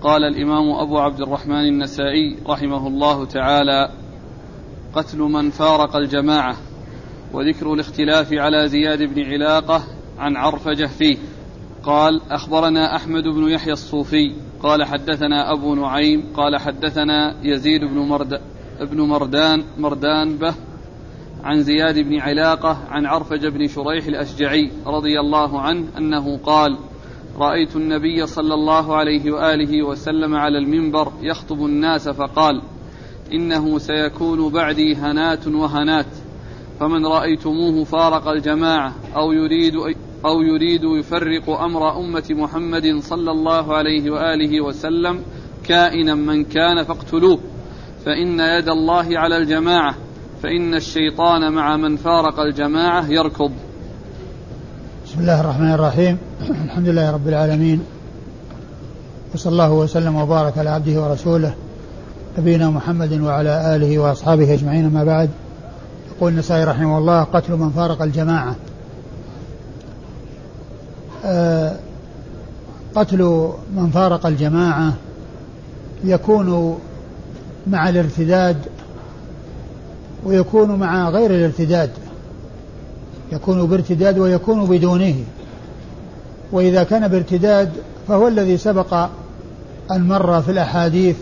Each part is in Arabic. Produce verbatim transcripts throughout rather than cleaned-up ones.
قال الإمام أبو عبد الرحمن النسائي رحمه الله تعالى: قتل من فارق الجماعة. وذكر الاختلاف على زياد بن علاقة عن عرفجة فيه. قال: أخبرنا أحمد بن يحيى الصوفي قال حدثنا أبو نعيم قال حدثنا يزيد بن, مرد بن مردان مردان به عن زياد بن علاقة عن عرفجة بن شريح الأشجعي رضي الله عنه أنه قال: رأيت النبي صلى الله عليه وآله وسلم على المنبر يخطب الناس فقال: إنه سيكون بعدي هنات وهنات، فمن رأيتموه فارق الجماعة أو يريد, أو يريد يفرق أمر أمة محمد صلى الله عليه وآله وسلم كائنا من كان فاقتلوه، فإن يد الله على الجماعة، فإن الشيطان مع من فارق الجماعة يركض. بسم الله الرحمن الرحيم. الحمد لله رب العالمين، وصلى الله وسلم وبارك على عبده ورسوله نبينا محمد وعلى آله وأصحابه أجمعين. ما بعد، يقول النسائي رحمه الله: قتل من فارق الجماعة. آه قتل من فارق الجماعة يكون مع الارتداد ويكون مع غير الارتداد، يكون بارتداد ويكون بدونه. وإذا كان بارتداد فهو الذي سبق أن مر في الأحاديث،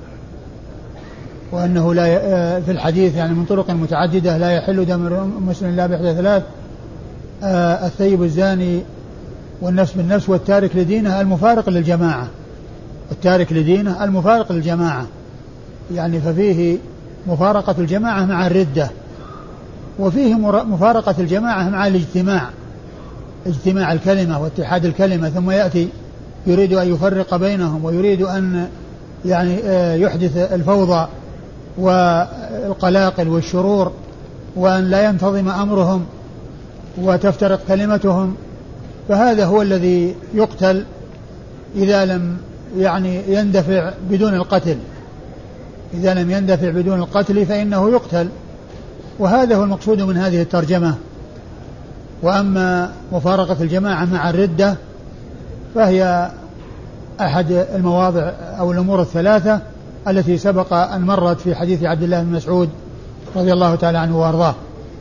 وأنه لا في الحديث يعني من طرق متعددة: لا يحل دم مسلم إلا بإحدى ثلاث، الثيب الزاني والنفس بالنفس والتارك لدينه المفارق للجماعة، والتارك لدينه المفارق للجماعة، يعني ففيه مفارقة الجماعة مع الردة، وفيه مفارقة الجماعة مع الاجتماع، اجتماع الكلمة واتحاد الكلمة، ثم يأتي يريد أن يفرق بينهم ويريد أن يعني يحدث الفوضى والقلاقل والشرور، وأن لا ينتظم أمرهم وتفترق كلمتهم. فهذا هو الذي يقتل إذا لم يعني يندفع بدون القتل، إذا لم يندفع بدون القتل فإنه يقتل. وهذا هو المقصود من هذه الترجمة. وأما مفارقة الجماعة مع الردة فهي أحد المواضع أو الأمور الثلاثة التي سبق أن مرت في حديث عبد الله بن مسعود رضي الله تعالى عنه وأرضاه.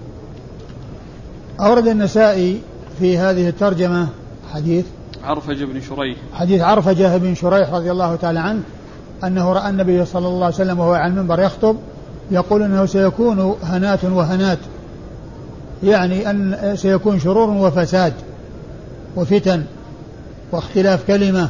أورد النسائي في هذه الترجمة حديث عرفجة بن شريح حديث عرفجة بن شريح رضي الله تعالى عنه أنه رأى النبي صلى الله عليه وسلم وهو على المنبر يخطب يقول أنه سيكون هنات وهنات، يعني أن سيكون شرور وفساد وفتن واختلاف كلمة.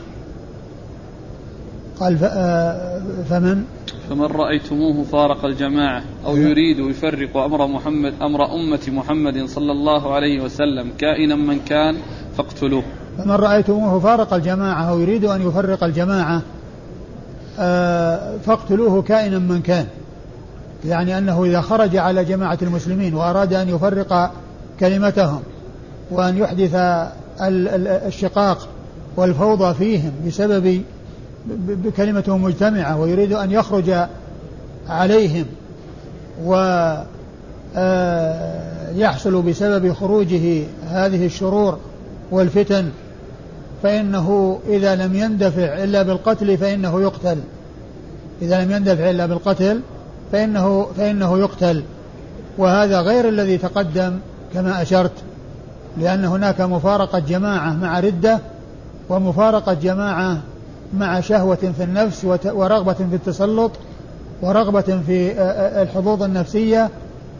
قال فمن فمن رأيتموه فارق الجماعة أو يريد يفرق أمر محمد أمر أمة محمد صلى الله عليه وسلم كائنا من كان فاقتلوه. فمن رأيتموه فارق الجماعة أو يريد أن يفرق الجماعة فاقتلوه كائنا من كان، يعني أنه إذا خرج على جماعة المسلمين وأراد أن يفرق كلمتهم وأن يحدث الشقاق والفوضى فيهم بسبب بكلمتهم مجتمعة، ويريد أن يخرج عليهم ويحصل بسبب خروجه هذه الشرور والفتن، فإنه إذا لم يندفع إلا بالقتل فإنه يقتل، إذا لم يندفع إلا بالقتل فإنه, فإنه يقتل. وهذا غير الذي تقدم كما أشرت، لأن هناك مفارقة جماعة مع ردة، ومفارقة جماعة مع شهوة في النفس ورغبة في التسلط ورغبة في الحظوظ النفسية،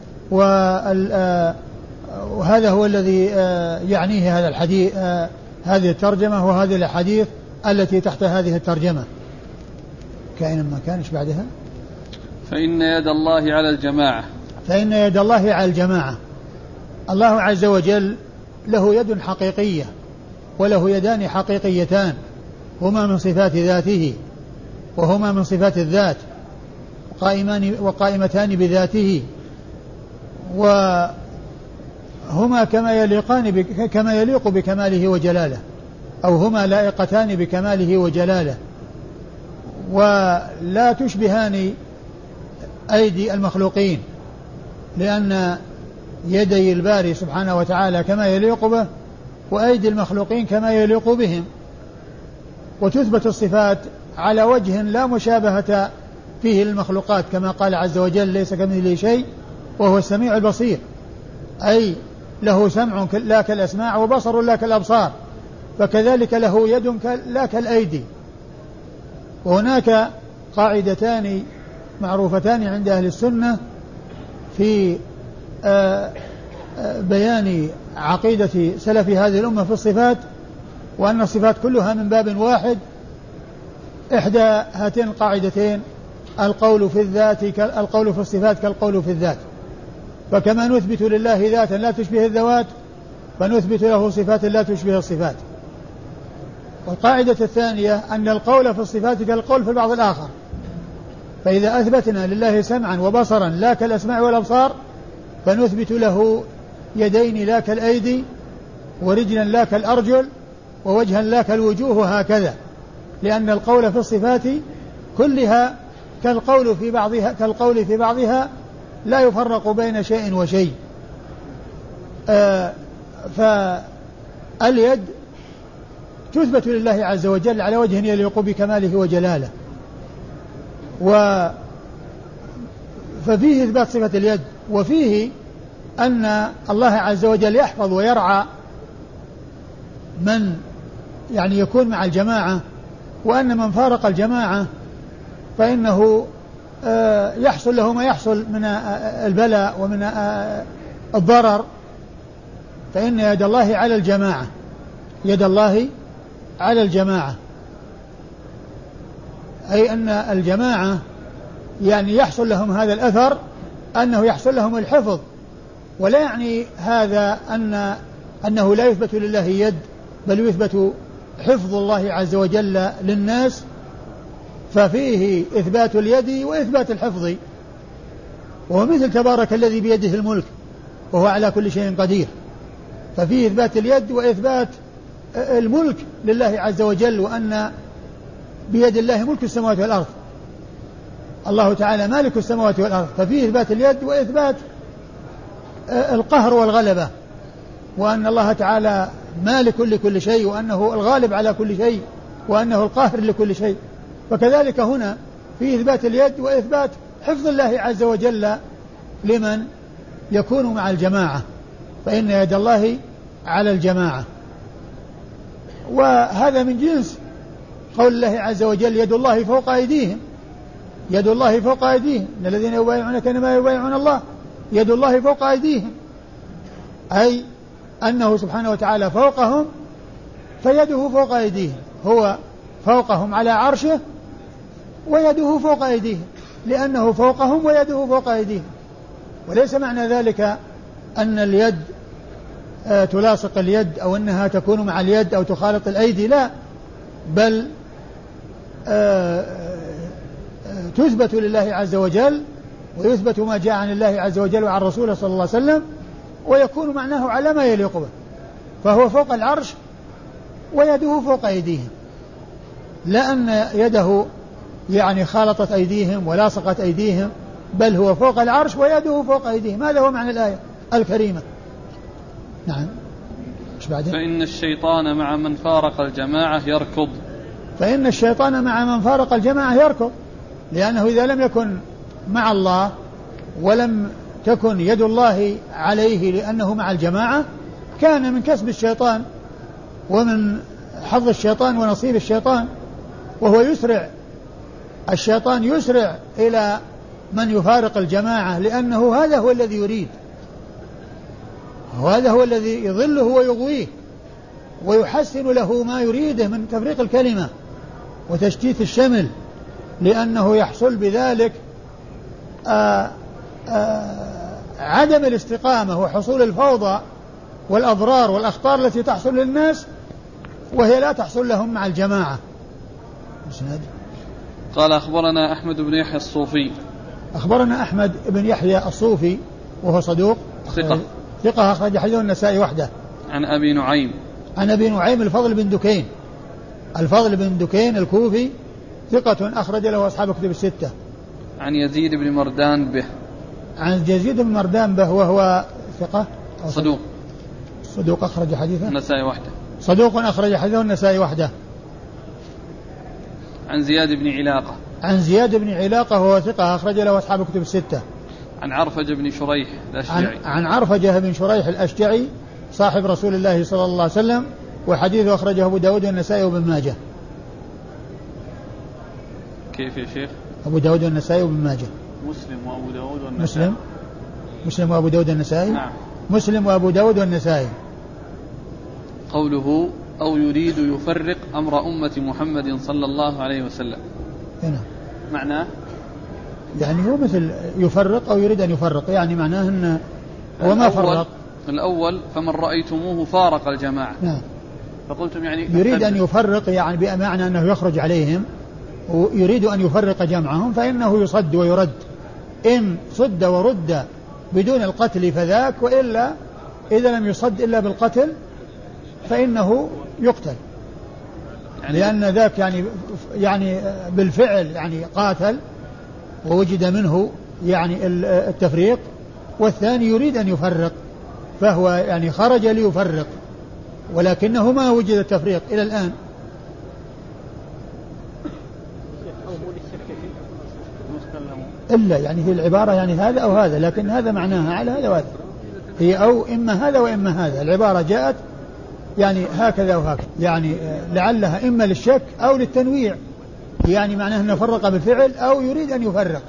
وهذا هو الذي يعنيه هذا الحديث، هذه الترجمة وهذه الأحاديث التي تحت هذه الترجمة. كائنا ما كانش بعدها فإن يد الله على الجماعة فإن يد الله على الجماعة. الله عز وجل له يد حقيقية وله يدان حقيقيتان، هما من صفات ذاته وهما من صفات الذات، قائمان وقائمتان بذاته، وهما كما يليقان كما يليق بكماله وجلاله، أو هما لائقتان بكماله وجلاله، ولا تشبهان أيدي المخلوقين، لأن يدي الباري سبحانه وتعالى كما يليق به، وأيدي المخلوقين كما يليق بهم. وتثبت الصفات على وجه لا مشابهة فيه للمخلوقات، كما قال عز وجل ليس كمثله شيء وهو السميع البصير، أي له سمع لا كالأسماع وبصر لا كالأبصار، فكذلك له يد لا كالأيدي. وهناك قاعدتان معروفتان عند أهل السنة في بيان عقيدة سلف هذه الأمة في الصفات، وأن الصفات كلها من باب واحد. إحدى هاتين القاعدتين القول في الذات القول في الصفات كالقول في الذات، فكما نثبت لله ذاتا لا تشبه الذوات فنثبت له صفات لا تشبه الصفات. والقاعدة الثانية أن القول في الصفات كالقول في البعض الآخر، فإذا أثبتنا لله سمعا وبصرا لا كالأسماع والأبصار فنثبت له يدين لا كالأيدي ورجلا لا كالأرجل ووجها لا كالوجوه، وهكذا، لأن القول في الصفات كلها كالقول في بعضها كالقول في بعضها لا يفرق بين شيء وشيء. آه فاليد تثبت لله عز وجل على وجه يليق بكماله وجلاله، و ففيه إثبات صفة اليد، وفيه أن الله عز وجل يحفظ ويرعى من يعني يكون مع الجماعة، وأن من فارق الجماعة فإنه يحصل له ما يحصل من البلاء ومن الضرر، فإن يد الله على الجماعة يد الله على الجماعة أي أن الجماعة يعني يحصل لهم هذا الأثر أنه يحصل لهم الحفظ، ولا يعني هذا أن أنه لا يثبت لله يد، بل يثبت حفظ الله عز وجل للناس، ففيه إثبات اليد وإثبات الحفظ، وهو مثل تبارك الذي بيده الملك وهو على كل شيء قدير، ففيه إثبات اليد وإثبات الملك لله عز وجل، وأن بيد الله ملك السماوات والأرض، الله تعالى مالك السماوات والأرض، ففيه إثبات اليد وإثبات القهر والغلبة، وأن الله تعالى مالك لكل شيء، وأنه الغالب على كل شيء، وأنه القاهر لكل شيء. فكذلك هنا في إثبات اليد وإثبات حفظ الله عز وجل لمن يكون مع الجماعة، فإن يد الله على الجماعة. وهذا من جنس قول الله عز وجل يد الله فوق أيديهم، يد الله فوق أيديهم، إن الذين يبايعونك إنما يبايعون الله يد الله فوق أيديهم، أي أنه سبحانه وتعالى فوقهم فيده فوق أيديهم، هو فوقهم على عرشه ويده فوق أيديهم، لأنه فوقهم ويده فوق أيديهم. وليس معنى ذلك أن اليد آه تلاصق اليد أو أنها تكون مع اليد أو تخالط الأيدي، لا، بل آه آه تثبت لله عز وجل ويثبت ما جاء عن الله عز وجل وعن رسوله صلى الله عليه وسلم، ويكون معناه على ما يليق به، فهو فوق العرش ويده فوق أيديهم، لا أن يده يعني خالطت أيديهم ولاصقت أيديهم، بل هو فوق العرش ويده فوق أيديهم. هذا هو معنى الآية الكريمة. نعم. إيش بعدين؟ فإن الشيطان مع من فارق الجماعة يركض. فإن الشيطان مع من فارق الجماعة يركض، لأنه إذا لم يكن مع الله ولم تكن يد الله عليه لأنه مع الجماعة كان من كسب الشيطان ومن حظ الشيطان ونصيب الشيطان، وهو يسرع الشيطان يسرع إلى من يفارق الجماعة، لأنه هذا هو الذي يريد، وهذا هو الذي يضله ويغويه ويحسن له ما يريده من تفريق الكلمة وتشتيت الشمل، لأنه يحصل بذلك آآ آآ عدم الاستقامة وحصول الفوضى والأضرار والأخطار التي تحصل للناس وهي لا تحصل لهم مع الجماعة. قال أخبرنا أحمد بن يحيى الصوفي. أخبرنا أحمد بن يحيى الصوفي وهو صدوق ثقة ثقة أخرج حديثه النسائي وحده. عن أبي نعيم عن أبي نعيم الفضل بن دكين الفضل بن دكين الكوفي ثقة أخرج له أصحاب كتب الستة. عن يزيد بن مردان به. عن يزيد بن مردان به وهو ثقة صدوق صدوق أخرج حديثه النسائي وحده. صدوق أخرج حديثه النسائي وحده. عن زياد بن علاقة. عن زياد بن علاقة وهو ثقة أخرج له أصحاب كتب الستة. عن عرفجة بن شريح الأشجعي. عن, عن عرفجة بن شريح الأشجعي صاحب رسول الله صلى الله عليه وسلم، وحديثه أخرجه أبو داود والنسائي وابن ماجه. كيف يا شيخ؟ أبو داود والنسائي وابن ماجه. مسلم وأبو داود والنسائي. مسلم مسلم وأبو داود والنسائي. نعم. مسلم وأبو داود والنسائي. قوله أو يريد يفرق أمر أمة محمد صلى الله عليه وسلم. هنا. معناه يعني هو مثل يفرق أو يريد أن يفرق، يعني معناه أنه وما فرق. الأول فمن رأيتموه فارق الجماعة. نعم. فقلتم يعني يريد أن يفرق، يعني بمعنى أنه يخرج عليهم ويريد أن يفرق جمعهم، فإنه يصد ويرد. إن صد ورد بدون القتل فذاك، وإلا إذا لم يصد إلا بالقتل فإنه يقتل، يعني لأن ذاك يعني يعني بالفعل يعني قاتل ووجد منه يعني التفريق، والثاني يريد أن يفرق فهو يعني خرج ليفرق ولكنه ما وجد التفريق إلى الآن. إلا يعني في العبارة يعني هذا أو هذا، لكن هذا معناها على هذا وهذا، هي أو إما هذا وإما هذا. العبارة جاءت يعني هكذا وهكذا، يعني لعلها إما للشك أو للتنويع، يعني معناه أنه فرق بالفعل أو يريد أن يفرق.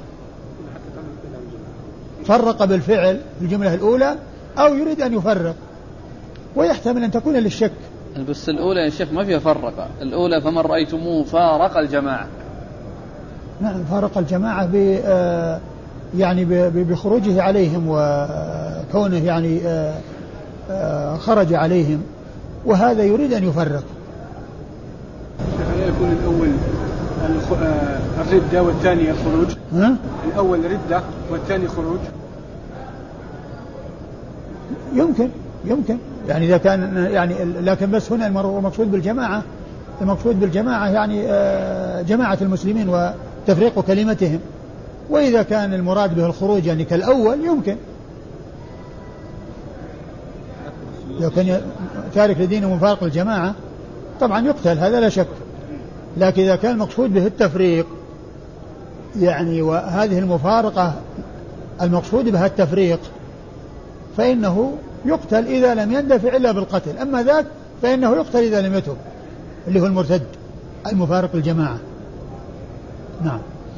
فرق بالفعل في الجملة الأولى أو يريد أن يفرق، ويحتمل أن تكون للشك. بس الأولى يا شيخ ما فيها فرق، الأولى فمن رأيتموه فارق الجماعة. نعم فارق الجماعة ب يعني بخروجه عليهم وكونه يعني خرج عليهم، وهذا يريد أن يفرق. هل يكون الأول الردة والثاني الخروج؟ ها؟ الأول ردة والثاني خروج. يمكن يمكن يعني إذا كان يعني، لكن بس هنا المقصود بالجماعة، المقصود بالجماعة يعني جماعة المسلمين وتفريق كلمتهم. وإذا كان المراد به الخروج يعني كالأول يمكن، لو كان تارك لدينه مفارق الجماعة طبعا يقتل، هذا لا شك. لكن إذا كان المقصود به التفريق يعني وهذه المفارقة المقصود بها التفريق فإنه يقتل إذا لم يندفع إلا بالقتل. أما ذاك فإنه يقتل إذا لم يتب، اللي هو المرتد المفارق الجماعة. نعم.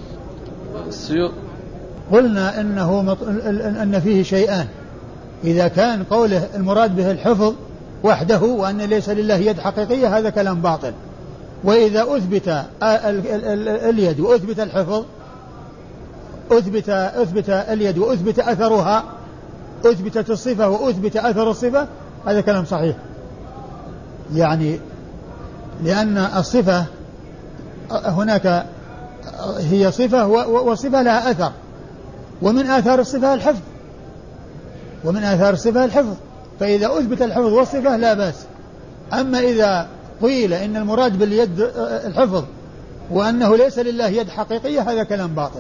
قلنا إنه مط... أن فيه شيئان، إذا كان قوله المراد به الحفظ وحده وأن ليس لله يد حقيقية هذا كلام باطل، وإذا أثبت اليد وأثبت الحفظ، أثبت أثبت اليد وأثبت أثرها، أثبتت الصفة وأثبت أثر الصفة، هذا كلام صحيح. يعني لأن الصفة هناك هي صفة والصفة لها أثر، ومن آثار الصفة الحفظ، ومن آثار الصفة الحفظ، فإذا أثبت الحفظ والصفة لا بأس. أما إذا قيل إن المراد باليد الحفظ وأنه ليس لله يد حقيقية هذا كلام باطل.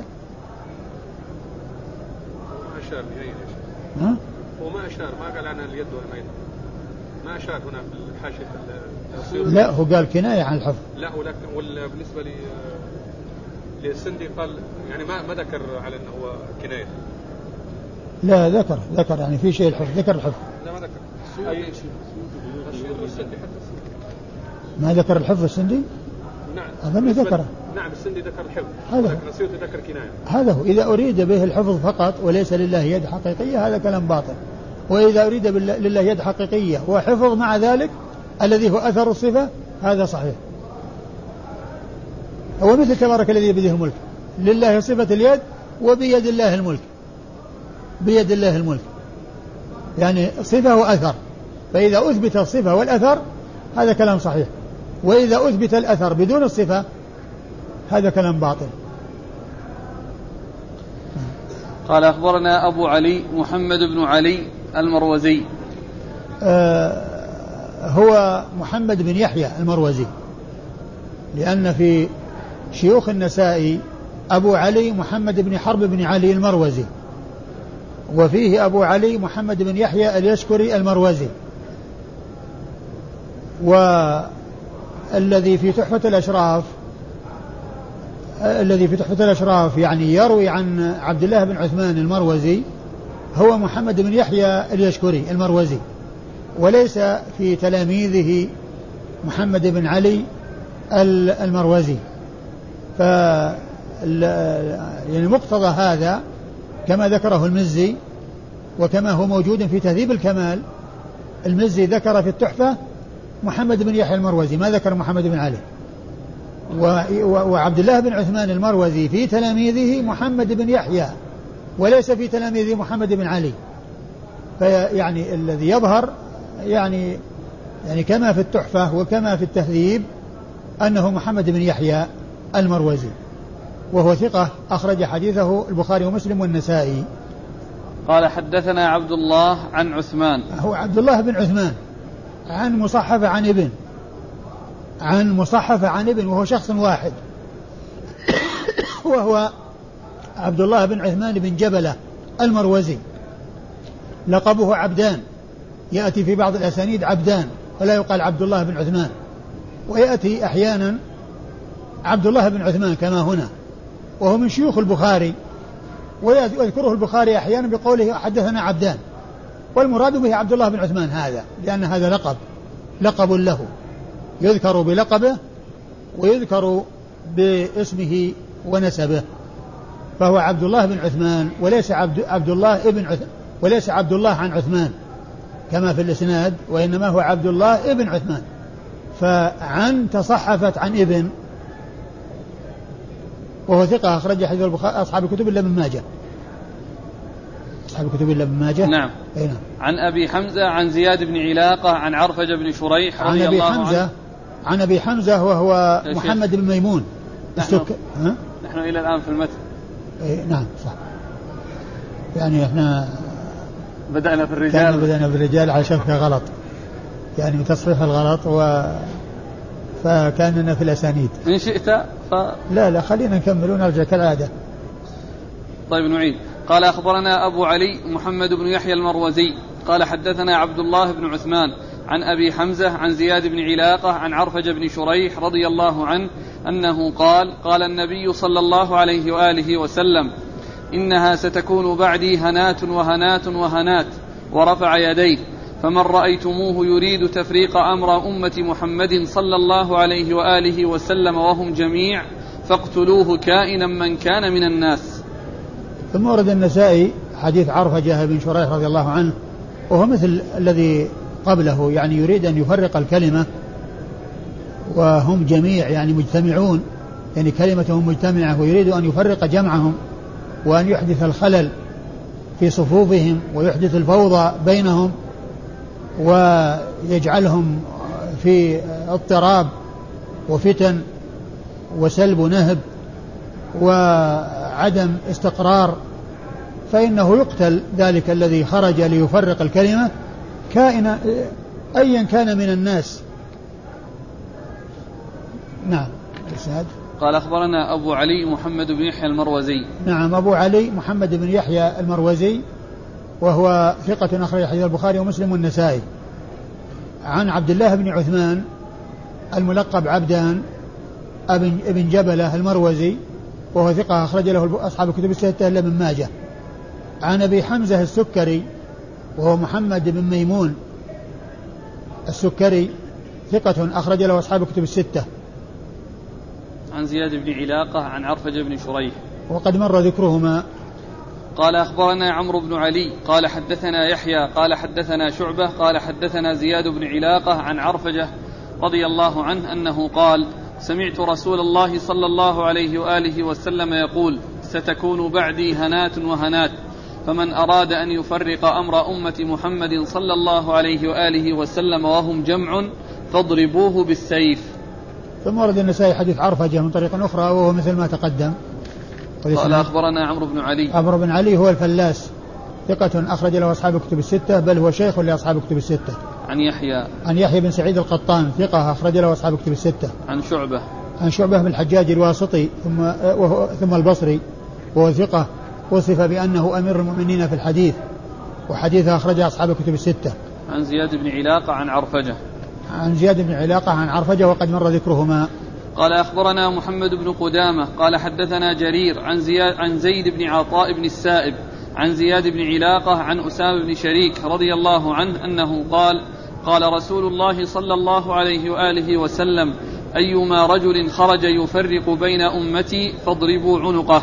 أشار ها؟ وما أشار، ما قال عنها اليد والميت، ما أشار هنا في الحاشية. لا هو قال كناية عن الحفظ. لا ولكن بالنسبة لي للسندي قال يعني ما ما ذكر على أنه هو كناية. لا ذكر ذكر يعني في شيء الحفظ، ذكر الحفظ. لا ما ذكر. أي شيء. السندي حتى ما ذكر الحفظ السندي؟ نعم. أظن ذكره. نعم السندي ذكر الحفظ. هذا لكن السيوطي ذكر كناية. هذا هو. إذا أريد به الحفظ فقط وليس لله يد حقيقية هذا كلام باطل، وإذا أريد لله يد حقيقية وحفظ مع ذلك الذي هو أثر الصفة هذا صحيح. هو مثل تبارك الذي بيده الملك، لله صفة اليد وبيد الله الملك، بيد الله الملك يعني صفة وأثر، فإذا أثبت الصفة والأثر هذا كلام صحيح، وإذا أثبت الأثر بدون الصفة هذا كلام باطل. قال أخبرنا أبو علي محمد بن علي المروزي. آه هو محمد بن يحيى المروزي، لأن في شيوخ النسائي أبو علي محمد بن حرب بن علي المروزي، وفيه أبو علي محمد بن يحيى اليشكري المروزي. والذي في تحفة الأشراف الذي في تحفة الأشراف يعني يروي عن عبد الله بن عثمان المروزي هو محمد بن يحيى اليشكري المروزي، وليس في تلاميذه محمد بن علي المروزي. ف يعني مقتضى هذا كما ذكره المزي وكما هو موجود في تهذيب الكمال، المزي ذكر في التحفة محمد بن يحيى المروزي، ما ذكر محمد بن علي. وعبد الله بن عثمان المروزي في تلاميذه محمد بن يحيى وليس في تلاميذه محمد بن علي. فيعني الذي يظهر يعني يعني كما في التحفة وكما في التهذيب أنه محمد بن يحيى المروزي، وهو ثقة أخرج حديثه البخاري ومسلم والنسائي. قال حدثنا عبد الله عن عثمان، هو عبد الله بن عثمان عن مصحف عن ابن عن مصحف عن ابن وهو شخص واحد وهو عبد الله بن عثمان بن جبلة المروزي، لقبه عبدان، يأتي في بعض الأسانيد عبدان ولا يقال عبد الله بن عثمان، ويأتي أحيانا عبد الله بن عثمان كما هنا، وهو من شيوخ البخاري، ويذكره البخاري أحيانا بقوله حدثنا عبدان، والمراد به عبد الله بن عثمان هذا، لأن هذا لقب لقب له يذكر بلقبه ويذكر باسمه ونسبه، فهو عبد الله بن عثمان وليس عبد, عبد الله ابن عثمان وليس عبد الله عن عثمان كما في الإسناد، وإنما هو عبد الله ابن عثمان. فعن تصحفت عن ابن، وهو ثقة أخرج حديث البخاري أصحاب الكتب إلا ابن ماجه أصحاب الكتب إلا ابن ماجه. نعم. أي نعم. عن أبي حمزة عن زياد بن علاقة عن عرفجة بن شريح رضي الله عنه. عن أبي حمزة وهو محمد بن ميمون. نحن, ها؟ نحن إلى الآن في المتن. إيه نعم صح. يعني إحنا بدأنا في الرجال بدأنا في الرجال على شبكة غلط، يعني من تصحيح الغلط، و فكاننا في الأسانيد. إن شئت ف... لا لا خلينا نكمل ونرجع كالعادة. طيب نعيد. قال أخبرنا أبو علي محمد بن يحيى المروزي قال حدثنا عبد الله بن عثمان عن أبي حمزة عن زياد بن علاقة عن عرفجة بن شريح رضي الله عنه أنه قال قال النبي صلى الله عليه وآله وسلم إنها ستكون بعدي هنات وهنات وهنات، ورفع يديه، فمن رأيتموه يريد تفريق أمر أمة محمد صلى الله عليه وآله وسلم وهم جميع فاقتلوه كائنا من كان من الناس. ثم ورد النسائي حديث عرفجة بن شريح رضي الله عنه، وهو مثل الذي قبله، يعني يريد أن يفرق الكلمة وهم جميع يعني مجتمعون، يعني كلمتهم مجتمعة، ويريد أن يفرق جمعهم وأن يحدث الخلل في صفوفهم ويحدث الفوضى بينهم ويجعلهم في اضطراب وفتن وسلب نهب وعدم استقرار، فإنه يقتل ذلك الذي خرج ليفرق الكلمة كائنا أيا كان من الناس. نعم. قال أخبرنا أبو علي محمد بن يحيى المروزي. نعم أبو علي محمد بن يحيى المروزي وهو ثقة أخرج حديث البخاري ومسلم والنسائي. عن عبد الله بن عثمان الملقب عبدان ابن جبلة المروزي وهو ثقة أخرج له أصحاب الكتب الستة إلا ابن ماجه. عن أبي حمزة السكري وهو محمد بن ميمون السكري ثقة أخرج له أصحاب الكتب الستة. عن زياد بن علاقة عن عرفجة بن شريح وقد مر ذكرهما. قال أخبرنا عمرو بن علي قال حدثنا يحيى قال حدثنا شعبة قال حدثنا زياد بن علاقة عن عرفجة رضي الله عنه أنه قال سمعت رسول الله صلى الله عليه وآله وسلم يقول ستكون بعدي هنات وهنات، فمن أراد أن يفرق أمر أمة محمد صلى الله عليه وآله وسلم وهم جمع فاضربوه بالسيف. ثم ورد النسائي حديث عرفجة من طريق أخرى وهو مثل ما تقدم. قال أخبرنا عمرو بن علي. عمرو بن علي هو الفلاس ثقة أخرج له أصحاب الكتب الستة، بل هو شيخ لأصحاب الكتب الستة. عن يحيى عن يحيى بن سعيد القطان ثقة أخرج له أصحاب الكتب الستة. عن شعبة عن شعبة بن الحجاج الواسطي ثم وهو ثم البصري وهو ثقة وصف بأنه أمير المؤمنين في الحديث وحديثه أخرج أصحاب الكتب الستة. عن زياد بن علاقة عن عرفجة. عن زياد بن علاقة عن عرفجة وقد مر ذكرهما. قال أخبرنا محمد بن قدامة قال حدثنا جرير عن, زياد عن زيد بن عطاء بن السائب عن زياد بن علاقة عن أسامة بن شريك رضي الله عنه أنه قال قال رسول الله صلى الله عليه وآله وسلم أيما رجل خرج يفرق بين أمتي فاضربوا عنقه.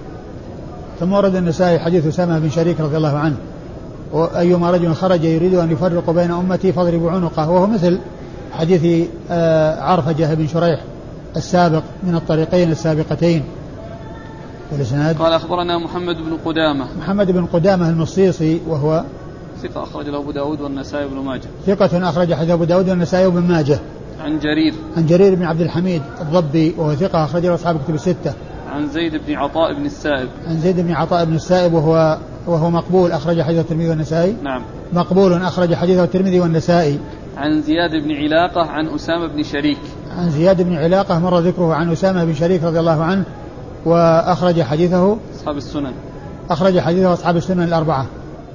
ثم ورد النسائي حديث أسامة بن شريك رضي الله عنه أيما رجل خرج يريد أن يفرق بين أمتي فاضربوا عنقه، وهو مثل حديث عرفجة بن شريح السابق من الطريقين السابقتين. والإسناد قال أخبرنا محمد بن قدامة محمد بن قدامة المصيصي وهو ثقة أخرج له أبو داود والنسائي بن ماجه ثقة أخرج حديث أبو داود والنسائي بن ماجه. عن جرير عن جرير بن عبد الحميد الضبي وهو ثقة أخرج له أصحاب الكتب الستة. عن زيد بن عطاء بن السائب عن زيد بن عطاء بن السائب وهو وهو مقبول أخرج حديث الترمذي والنسائي. نعم مقبول أخرج حديثه الترمذي والنسائي. عن زياد بن علاقة عن أسامة بن شريك عن زياد بن علاقة مر ذكره عن أسامة بن شريك رضي الله عنه وأخرج حديثه أصحاب السنن أخرج حديثه أصحاب السنن الأربعة.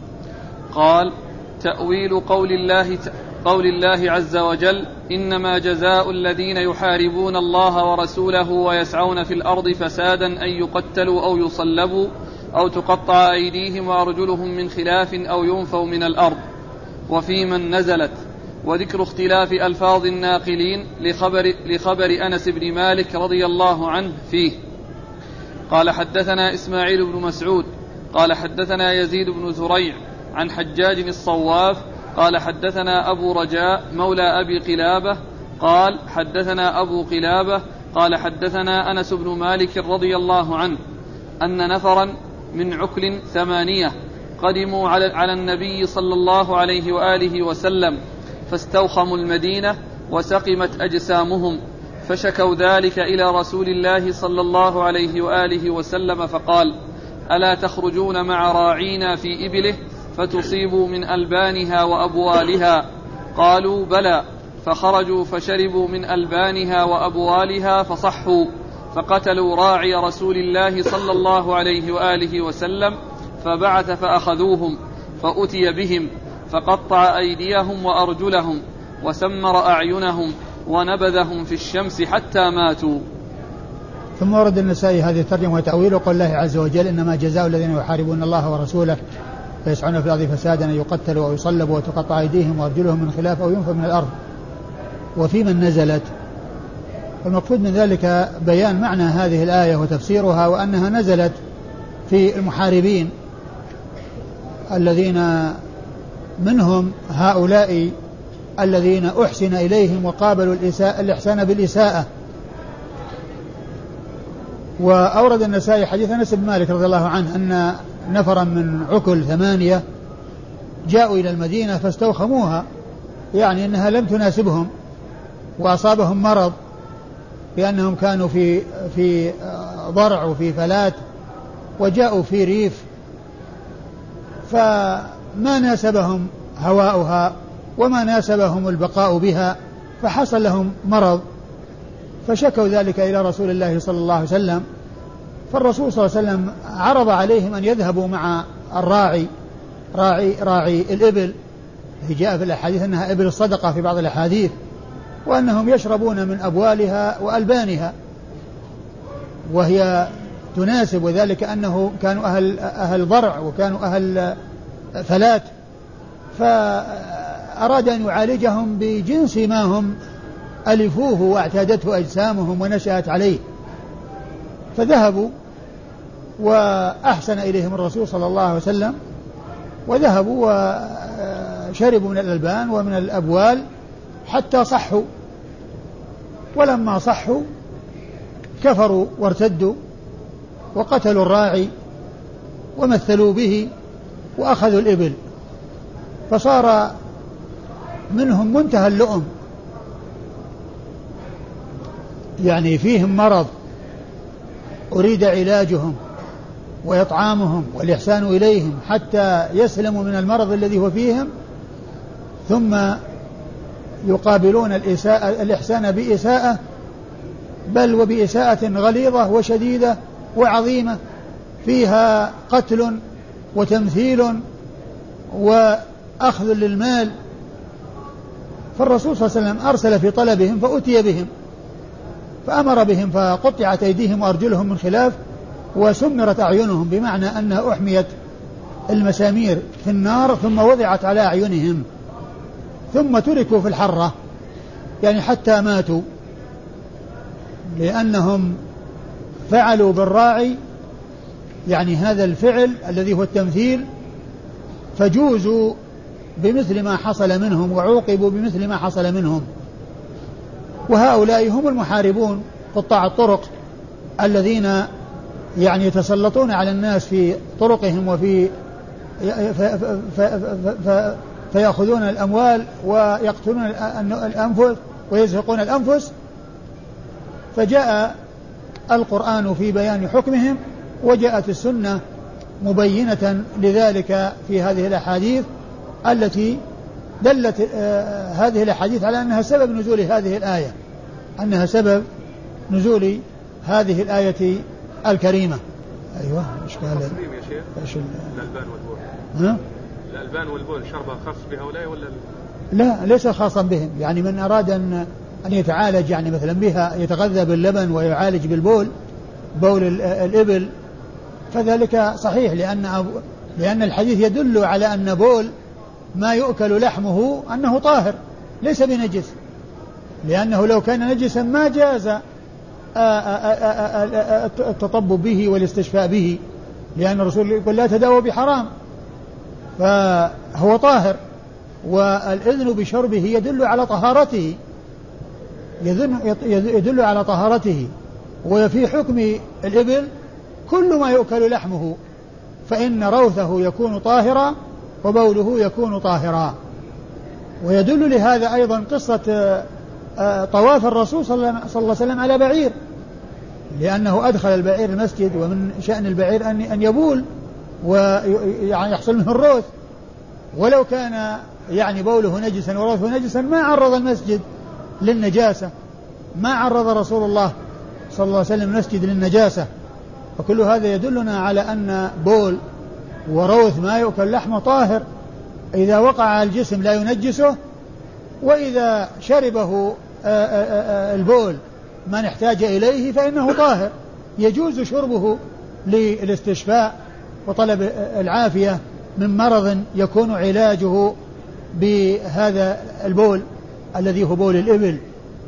قال تأويل قول الله قول الله عز وجل إنما جزاء الذين يحاربون الله ورسوله ويسعون في الأرض فسادا أن يقتلوا أو يصلبوا أو تقطع أيديهم وأرجلهم من خلاف أو ينفوا من الأرض وفي من نزلت، وذكر اختلاف ألفاظ الناقلين لخبر, لخبر أنس بن مالك رضي الله عنه فيه. قال حدثنا إسماعيل بن مسعود قال حدثنا يزيد بن زريع عن حجاج الصواف قال حدثنا أبو رجاء مولى أبي قلابة قال حدثنا أبو قلابة قال حدثنا أنس بن مالك رضي الله عنه أن نفرا من عكل ثمانية قدموا على, على النبي صلى الله عليه وآله وسلم فاستوخموا المدينة وسقمت أجسامهم، فشكوا ذلك إلى رسول الله صلى الله عليه وآله وسلم فقال ألا تخرجون مع راعينا في إبله فتصيبوا من ألبانها وأبوالها؟ قالوا بلى، فخرجوا فشربوا من ألبانها وأبوالها فصحوا، فقتلوا راعي رسول الله صلى الله عليه وآله وسلم فبعث فأخذوهم فأتي بهم فقطع أيديهم وأرجلهم وسمر أعينهم ونبذهم في الشمس حتى ماتوا. ثم ورد النسائي هذه الترجمة وتأويل قول الله عز وجل إنما جزاء الذين يحاربون الله ورسوله فيسعون في الأرض فسادا أن يقتلوا أو يصلبوا وتقطع أيديهم وأرجلهم من خلاف أو ينفوا من الأرض وفي من نزلت. المقصود من ذلك بيان معنى هذه الآية وتفسيرها، وأنها نزلت في المحاربين الذين منهم هؤلاء الذين أحسن إليهم وقابلوا الإحسان بالإساءة. وأورد النسائي حديث أنس بن مالك رضي الله عنه أن نفرا من عكل ثمانية جاءوا إلى المدينة فاستوخموها، يعني أنها لم تناسبهم وأصابهم مرض لأنهم كانوا في في ضرع وفي فلات وجاءوا في ريف فما ناسبهم هواؤها وما ناسبهم البقاء بها، فحصل لهم مرض فشكوا ذلك إلى رسول الله صلى الله عليه وسلم. فالرسول صلى الله عليه وسلم عرض عليهم أن يذهبوا مع الراعي راعي, راعي الإبل، جاء في الأحاديث أنها إبل الصدقة في بعض الأحاديث، وأنهم يشربون من أبوالها وألبانها وهي تناسب، وذلك أنه كانوا أهل, أهل ضرع وكانوا أهل فلات، فأراد أن يعالجهم بجنس ما هم ألفوه واعتادته أجسامهم ونشأت عليه. فذهبوا وأحسن إليهم الرسول صلى الله عليه وسلم، وذهبوا وشربوا من الألبان ومن الأبوال حتى صحوا، ولما صحوا كفروا وارتدوا وقتلوا الراعي ومثلوا به وأخذوا الإبل، فصار منهم منتهى اللؤم، يعني فيهم مرض أريد علاجهم وإطعامهم والإحسان إليهم حتى يسلموا من المرض الذي هو فيهم، ثم يقابلون الإساءة الإحسان بإساءة، بل وبإساءة غليظة وشديدة وعظيمة فيها قتل وتمثيل وأخذ للمال. فالرسول صلى الله عليه وسلم أرسل في طلبهم فأتي بهم، فأمر بهم فقطعت أيديهم وأرجلهم من خلاف وسمرت أعينهم، بمعنى أنها أحميت المسامير في النار ثم وضعت على أعينهم ثم تركوا في الحرة يعني حتى ماتوا، لأنهم فعلوا بالراعي يعني هذا الفعل الذي هو التمثيل، فجوزوا بمثل ما حصل منهم وعوقبوا بمثل ما حصل منهم. وهؤلاء هم المحاربون قطاع الطرق الذين يعني يتسلطون على الناس في طرقهم وفي فيأخذون الأموال ويقتلون الأنفس ويزهقون الأنفس. فجاء القرآن في بيان حكمهم وجاءت السنة مبينة لذلك في هذه الأحاديث التي دلت آه هذه الأحاديث على أنها سبب نزول هذه الآية، أنها سبب نزول هذه الآية الكريمة. أيوة إيش قال يا شيخ؟ إيش الألبان والبول؟ ها؟ الألبان والبول شربها خاص بهؤلاء ولا؟ لا ليس خاصا بهم، يعني من أراد أن أن يتعالج يعني مثلا بها يتغذى باللبن ويعالج بالبول بول الإبل فذلك صحيح، لأن لأن الحديث يدل على أن بول ما يؤكل لحمه أنه طاهر ليس بنجس، لأنه لو كان نجسا ما جاز التطبب به والاستشفاء به، لأن الرسول يقول لا تداووا بحرام، فهو طاهر. والإذن بشربه يدل على طهارته يدل على طهارته. وفي حكم الإبل كل ما يؤكل لحمه فإن روثه يكون طاهرا وبوله يكون طاهرا. ويدل لهذا أيضا قصة طواف الرسول صلى الله عليه وسلم على بعير، لأنه أدخل البعير المسجد، ومن شأن البعير أن يبول ويعني يحصل منه الروث، ولو كان يعني بوله نجسا وروثه نجسا ما عرض المسجد للنجاسة، ما عرض رسول الله صلى الله عليه وسلم المسجد للنجاسة. وكل هذا يدلنا على أن بول وروث ما يؤكل لحمه طاهر إذا وقع على الجسم لا ينجسه، وإذا شربه البول من احتاج إليه فإنه طاهر يجوز شربه للاستشفاء وطلب العافية من مرض يكون علاجه بهذا البول الذي هو بول الإبل.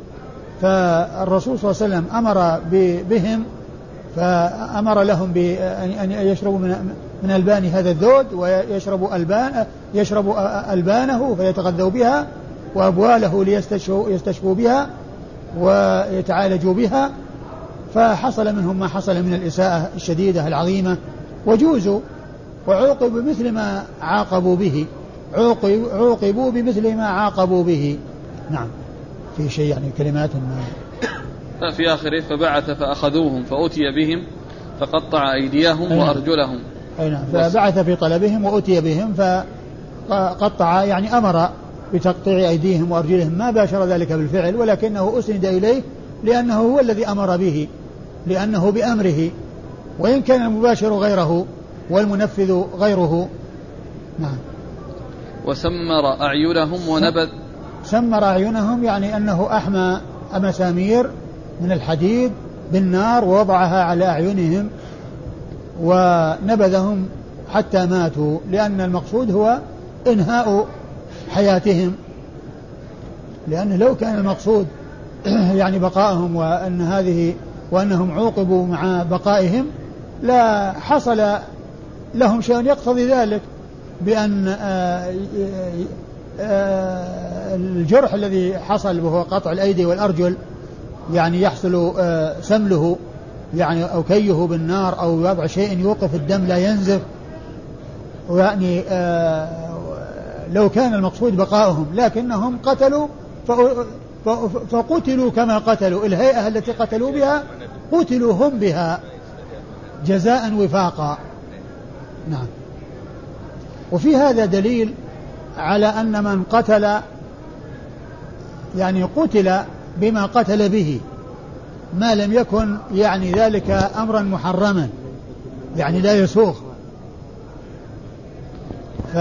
فالرسول صلى الله عليه وسلم أمر بهم فأمر لهم بأن يشربوا من ألبان هذا الذود ويشربوا ألبان يشربوا ألبانه فيتغذوا بها، وأبواله ليستشفوا بها ويتعالجوا بها. فحصل منهم ما حصل من الإساءة الشديدة العظيمة وجوزوا وعوقبوا بمثل ما عاقبوا به عوقبوا بمثل ما عاقبوا به. نعم. في شيء يعني كلمات ما في آخره فبعث فأخذوهم فأتي بهم فقطع أيديهم وأرجلهم. نعم. فبعث في طلبهم وأتي بهم فقطع يعني أمر بتقطيع أيديهم وأرجلهم، ما باشر ذلك بالفعل ولكنه أسند إليه لأنه هو الذي أمر به، لأنه بأمره، وإن كان المباشر غيره والمنفذ غيره. نعم. وسمر أعينهم ونبذ سمر أعينهم يعني أنه أحمى مسامير من الحديد بالنار ووضعها على أعينهم ونبذهم حتى ماتوا، لأن المقصود هو إنهاء حياتهم، لأن لو كان المقصود يعني بقائهم وأن هذه وأنهم عوقبوا مع بقائهم لا حصل لهم شيء يقتضي ذلك، بأن الجرح الذي حصل وهو قطع الأيدي والأرجل يعني يحصل سمله يعني أو كيه بالنار أو وضع شيء يوقف الدم لا ينزف، يعني لو كان المقصود بقائهم، لكنهم قتلوا فقتلوا كما قتلوا، الهيئة التي قتلوا بها قتلوا هم بها جزاء وفاقا. نعم. وفي هذا دليل على أن من قتل يعني قتل بما قتل به ما لم يكن يعني ذلك أمرا محرما يعني لا يسوغ.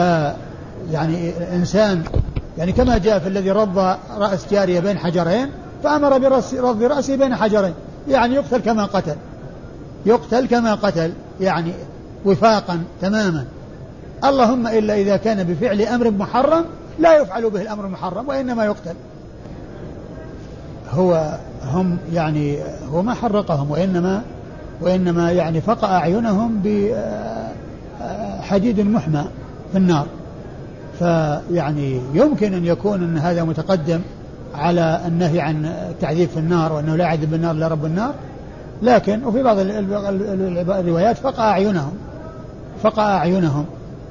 فيعني إنسان يعني كما جاء في الذي رض رأس جارية بين حجرين فأمر برد رأسه بين حجرين، يعني يقتل كما قتل، يقتل كما قتل يعني وفاقا تماما. اللهم إلا إذا كان بفعل أمر محرم لا يفعل به الأمر المحرم وإنما يقتل. هو هم يعني هو ما حرقهم وإنما وإنما يعني فقأ أعينهم بحديد محمى في النار. فيعني يمكن أن يكون أن هذا متقدم على النهي عن التعذيب في النار وأنه لا يعذب بالنار إلا رب النار، لكن وفي بعض الروايات فقأ أعينهم فقأ أعينهم.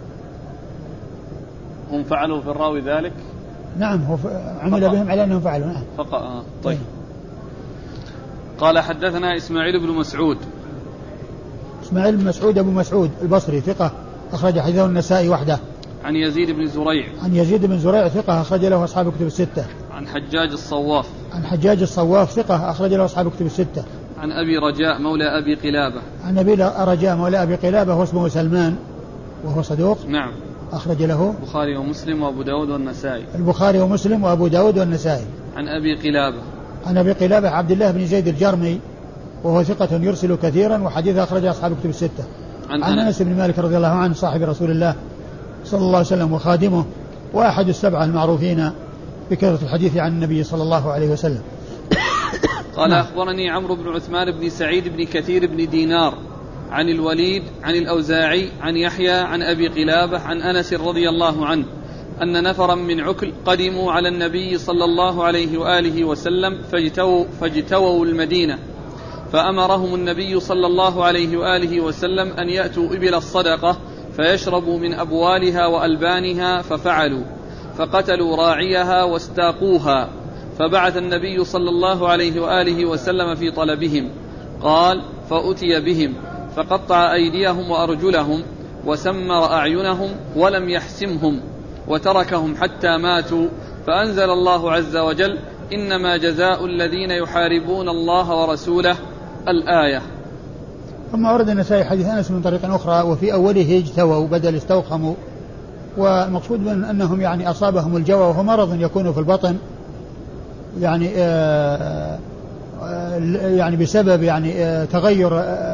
هم فعلوا في الراوي ذلك؟ نعم، هو عمل فقأ. بهم على أنهم فعلوا. نعم فقأ. آه. طيب. قال حدثنا إسماعيل بن مسعود. إسماعيل بن مسعود أبو مسعود البصري ثقة أخرج حديثه النسائي وحده. عن يزيد بن زريع. عن يزيد بن زريع ثقة أخرج له أصحاب الكتب الستة. عن حجاج الصواف. عن حجاج الصواف ثقة أخرج له أصحاب الكتب الستة. عن أبي رجاء مولى أبي قلابة. عن أبي رجاء مولى أبي قلابة هو اسمه سلمان وهو صدوق. نعم. أخرج له البخاري ومسلم وأبو داود والنسائي. البخاري ومسلم وأبو داود والنسائي. عن أبي قلابة. عن أبي قلابة عبد الله بن زيد الجرمي وهو ثقة يرسل كثيرا وحديث أخرج أصحاب الكتب الستة. عن, عن أنس بن مالك رضي الله عنه صاحب رسول الله صلى الله عليه وسلم وخادمه وأحد السبعة المعروفين بكثرة الحديث عن النبي صلى الله عليه وسلم. قال أخبرني عمرو بن عثمان بن سعيد بن كثير بن دينار عن الوليد عن الأوزاعي عن يحيى عن أبي قلابة عن أنس رضي الله عنه أن نفرا من عكل قدموا على النبي صلى الله عليه وآله وسلم فاجتووا, فاجتووا المدينة، فأمرهم النبي صلى الله عليه وآله وسلم أن يأتوا إبل الصدقة فيشربوا من أبوالها وألبانها، ففعلوا فقتلوا راعيها واستاقوها، فبعث النبي صلى الله عليه وآله وسلم في طلبهم. قال فأتي بهم فقطع أيديهم وأرجلهم وسمر أعينهم ولم يحسمهم وتركهم حتى ماتوا، فأنزل الله عز وجل إنما جزاء الذين يحاربون الله ورسوله الآية. ثم ورد النسائي حديث أنس من طريق أخرى وفي أوله اجتووا بدل استوخموا، والمقصود من أنهم يعني أصابهم الجوى وهو مرض يكون في البطن يعني آآ آآ يعني بسبب يعني تغير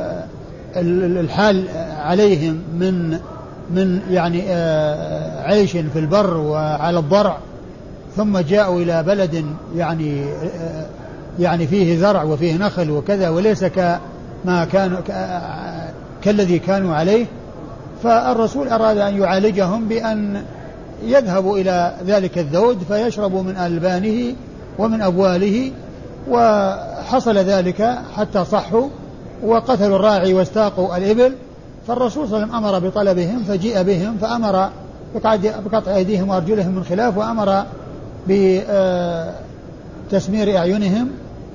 الحال عليهم من من يعني عيش في البر وعلى الضرع، ثم جاءوا إلى بلد يعني يعني فيه زرع وفيه نخل وكذا وليس كما كانوا كالذي كانوا عليه، فالرسول أراد أن يعالجهم بأن يذهبوا إلى ذلك الذود فيشربوا من ألبانه ومن أبواله، وحصل ذلك حتى صحوا وقتلوا الراعي واستاقوا الإبل. فالرسول صلى الله عليه وسلم أمر بطلبهم فجيء بهم فأمر بقطع أيديهم وأرجلهم من خلاف، وأمر بتسمير أعينهم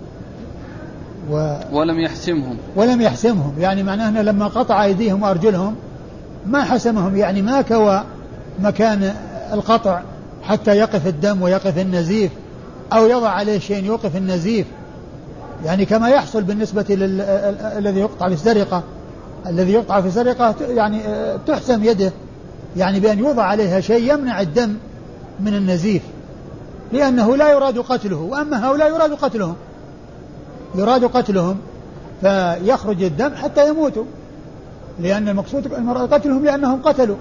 و ولم يحسمهم ولم يحسمهم يعني معناه أنه لما قطع أيديهم وأرجلهم ما حسمهم، يعني ما كوى مكان القطع حتى يقف الدم ويقف النزيف أو يضع عليه شيء يوقف النزيف، يعني كما يحصل بالنسبة للذي يقطع في السرقة. الذي يقطع في السرقة يعني تحسم يده يعني بأن يوضع عليها شيء يمنع الدم من النزيف، لأنه لا يراد قتله، وأما هؤلاء يراد قتلهم يراد قتلهم فيخرج الدم حتى يموتوا، لأن المقصود قتلهم لأنهم قتلوا.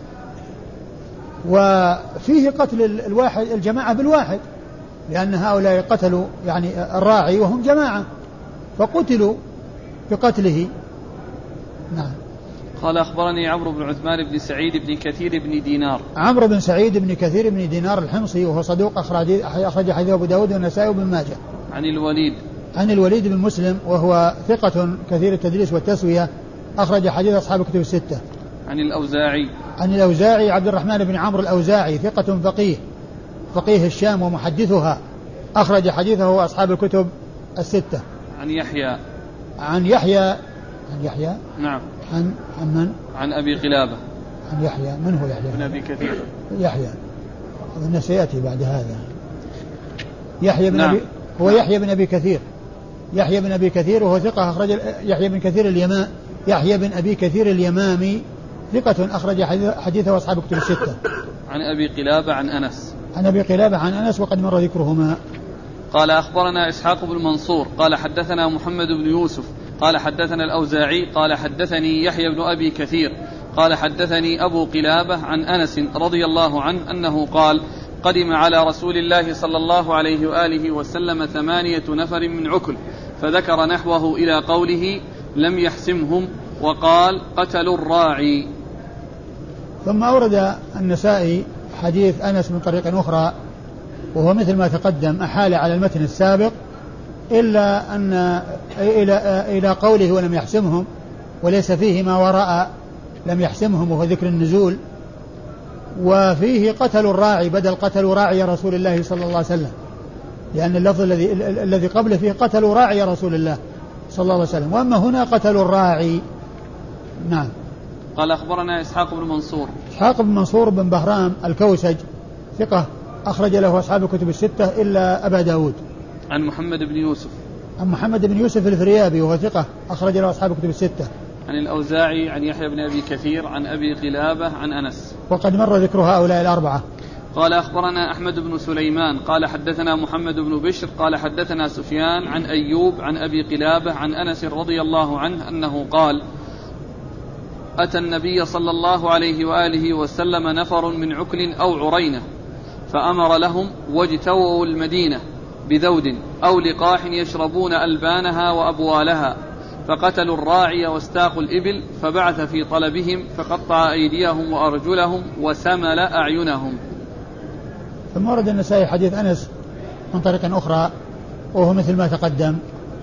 وفيه قتل الواحد الجماعة بالواحد، لأن هؤلاء قتلوا يعني الراعي وهم جماعة فقتلوا بقتله. نعم. قال أخبرني عمرو بن عثمان بن سعيد بن كثير بن دينار. عمرو بن سعيد بن كثير بن دينار الحمصي وهو صدوق أخرج حديث أبو داود والنسائي وابن ماجه. عن الوليد عن الوليد بن مسلم وهو ثقة كثير التدليس والتسوية أخرج حديث أصحاب الكتب الستة. عن الأوزاعي عن الأوزاعي عبد الرحمن بن عمرو الأوزاعي ثقة فقيه فقيه الشام ومحدثها أخرج حديثه أصحاب الكتب الستة. عن يحيى عن يحيى عن يحيى نعم عن عن من؟ عن أبي قلابة. عن يحيى من هو يحيى؟ بن أبي كثير. يحيى هذا سيأتي بعد هذا. يحيى بن نعم. أبي هو نعم. يحيى بن أبي كثير يحيى بن أبي كثير وهو ثقة أخرج يحيى بن كثير اليمامي يحيى بن أبي كثير اليمامي ثقة أخرج حديثه أصحاب الكتب الستة. عن أبي قلابة عن أنس عن أبي قلابة عن أنس وقد مر ذكرهما. قال أخبرنا إسحاق بن منصور قال حدثنا محمد بن يوسف قال حدثنا الأوزاعي قال حدثني يحيى بن أبي كثير قال حدثني أبو قلابة عن أنس رضي الله عنه أنه قال قدم على رسول الله صلى الله عليه وآله وسلم ثمانية نفر من عكل فذكر نحوه إلى قوله لم يحسمهم وقال قتلوا الراعي. ثم أورد النسائي حديث أنس من طريق أخرى وهو مثل ما تقدم أحال على المتن السابق إلا أن إلى, إلى قوله ولم يحسمهم وليس فيه ما وراء لم يحسمهم وهو ذكر النزول وفيه قتلوا الراعي بدل قتلوا راعي رسول الله صلى الله عليه وسلم لأن اللفظ الذي الذي قبله فيه قتلوا راعي رسول الله صلى الله عليه وسلم وأما هنا قتلوا الراعي. نعم. قال أخبرنا إسحاق بن منصور إسحاق بن منصور بن بهرام الكوسج ثقة أخرج له أصحاب الكتب الستة إلا أبا داود. عن محمد بن يوسف عن محمد بن يوسف الفريابي وهو ثقة أخرج له أصحاب الكتب الستة. عن الأوزاعي عن يحيى بن أبي كثير عن أبي قلابة عن أنس وقد مر ذكر هؤلاء الأربعة. قال أخبرنا أحمد بن سليمان قال حدثنا محمد بن بشر قال حدثنا سفيان عن أيوب عن أبي قلابة عن أنس رضي الله عنه أنه قال أتى النبي صلى الله عليه وآله وسلم نفر من عكل أو عرينة فأمر لهم واجتووا المدينة بذود أو لقاح يشربون ألبانها وأبوالها فقتلوا الراعي واستاقوا الإبل فبعث في طلبهم فقطع أيديهم وأرجلهم وسمل أعينهم. ثم ورد النسائي حديث أنس من طريق أخرى وهو مثل ما تقدم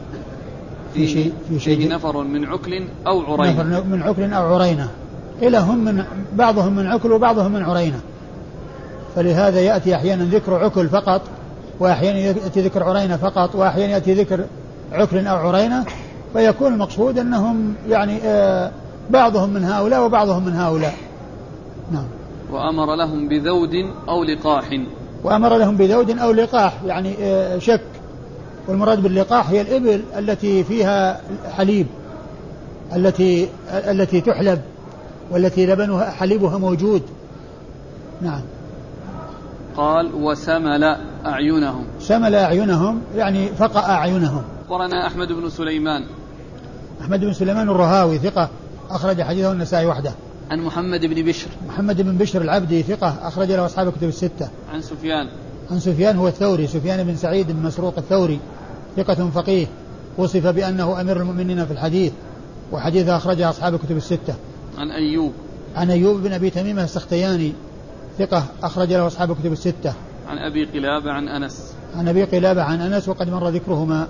في شيء في شيء نفر من عكل أو عرينة نفر من عكل أو عرينة إلى هم من بعضهم من عكل وبعضهم من عرينة فلهذا يأتي أحيانا ذكر عكل فقط وأحيانا يأتي ذكر عرينة فقط وأحيانا يأتي ذكر عكل أو عرينة فيكون المقصود أنهم يعني آه بعضهم من هؤلاء وبعضهم من هؤلاء. نعم. وأمر لهم بذود أو لقاح وأمر لهم بذود أو لقاح يعني آه شك والمراد باللقاح هي الإبل التي فيها حليب التي التي تحلب والتي لبنها حليبها موجود. نعم. قال وسمل أعينهم سمل أعينهم يعني فقأ أعينهم. أخبرنا أحمد بن سليمان أحمد بن سليمان الرهاوي ثقة أخرج حديثه النسائي وحده. عن محمد بن بشر محمد بن بشر العبدي ثقة أخرج له أصحاب الكتب الستة. عن سفيان عن سفيان هو الثوري سفيان بن سعيد بن مسروق الثوري ثقة فقيه وصف بأنه أمير المؤمنين في الحديث وحديثه أخرجه أصحاب الكتب الستة. عن أيوب عن أيوب بن أبي تميمة السختياني ثقة أخرج له أصحاب الكتب الستة. عن أبي قلابة عن أنس عن أبي قلابة عن أنس وقد مر ذكرهما.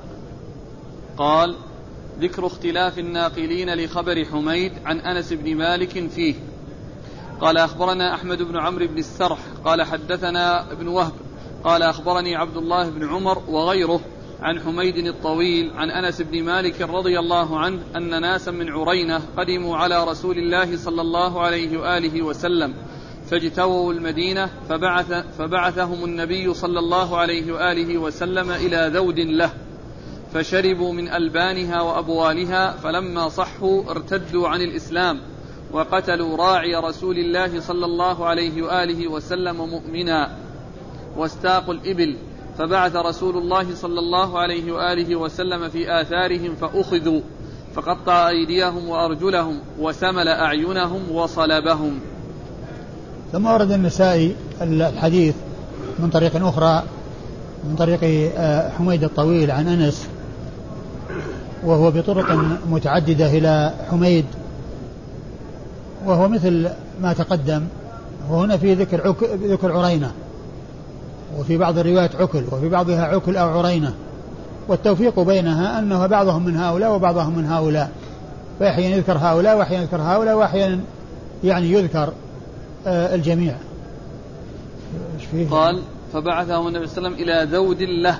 قال ذكر اختلاف الناقلين لخبر حميد عن أنس بن مالك فيه. قال أخبرنا أحمد بن عمرو بن السرح قال حدثنا ابن وهب قال أخبرني عبد الله بن عمر وغيره عن حميد الطويل عن أنس بن مالك رضي الله عنه أن ناسا من عرينة قدموا على رسول الله صلى الله عليه وآله وسلم فاجتووا المدينة فبعث فبعثهم النبي صلى الله عليه وآله وسلم إلى ذود له فشربوا من ألبانها وأبوالها فلما صحوا ارتدوا عن الإسلام وقتلوا راعي رسول الله صلى الله عليه وآله وسلم مؤمنا واستاقوا الإبل فبعث رسول الله صلى الله عليه وآله وسلم في آثارهم فأخذوا فقطع أيديهم وأرجلهم وسمل أعينهم وصلبهم. ثم ورد النسائي الحديث من طريق أخرى من طريق حميد الطويل عن أنس وهو بطرق متعددة إلى حميد وهو مثل ما تقدم وهنا في ذكر عك... ذكر عرينة وفي بعض الروايات عكل وفي بعضها عكل أو عرينة والتوفيق بينها أنه بعضهم من هؤلاء وبعضهم من هؤلاء فأحيانا يذكر هؤلاء وأحيانا يذكر هؤلاء وأحيانا يعني يذكر آه الجميع. قال فبعثهم النبي صلى الله عليه وسلم إلى ذود له.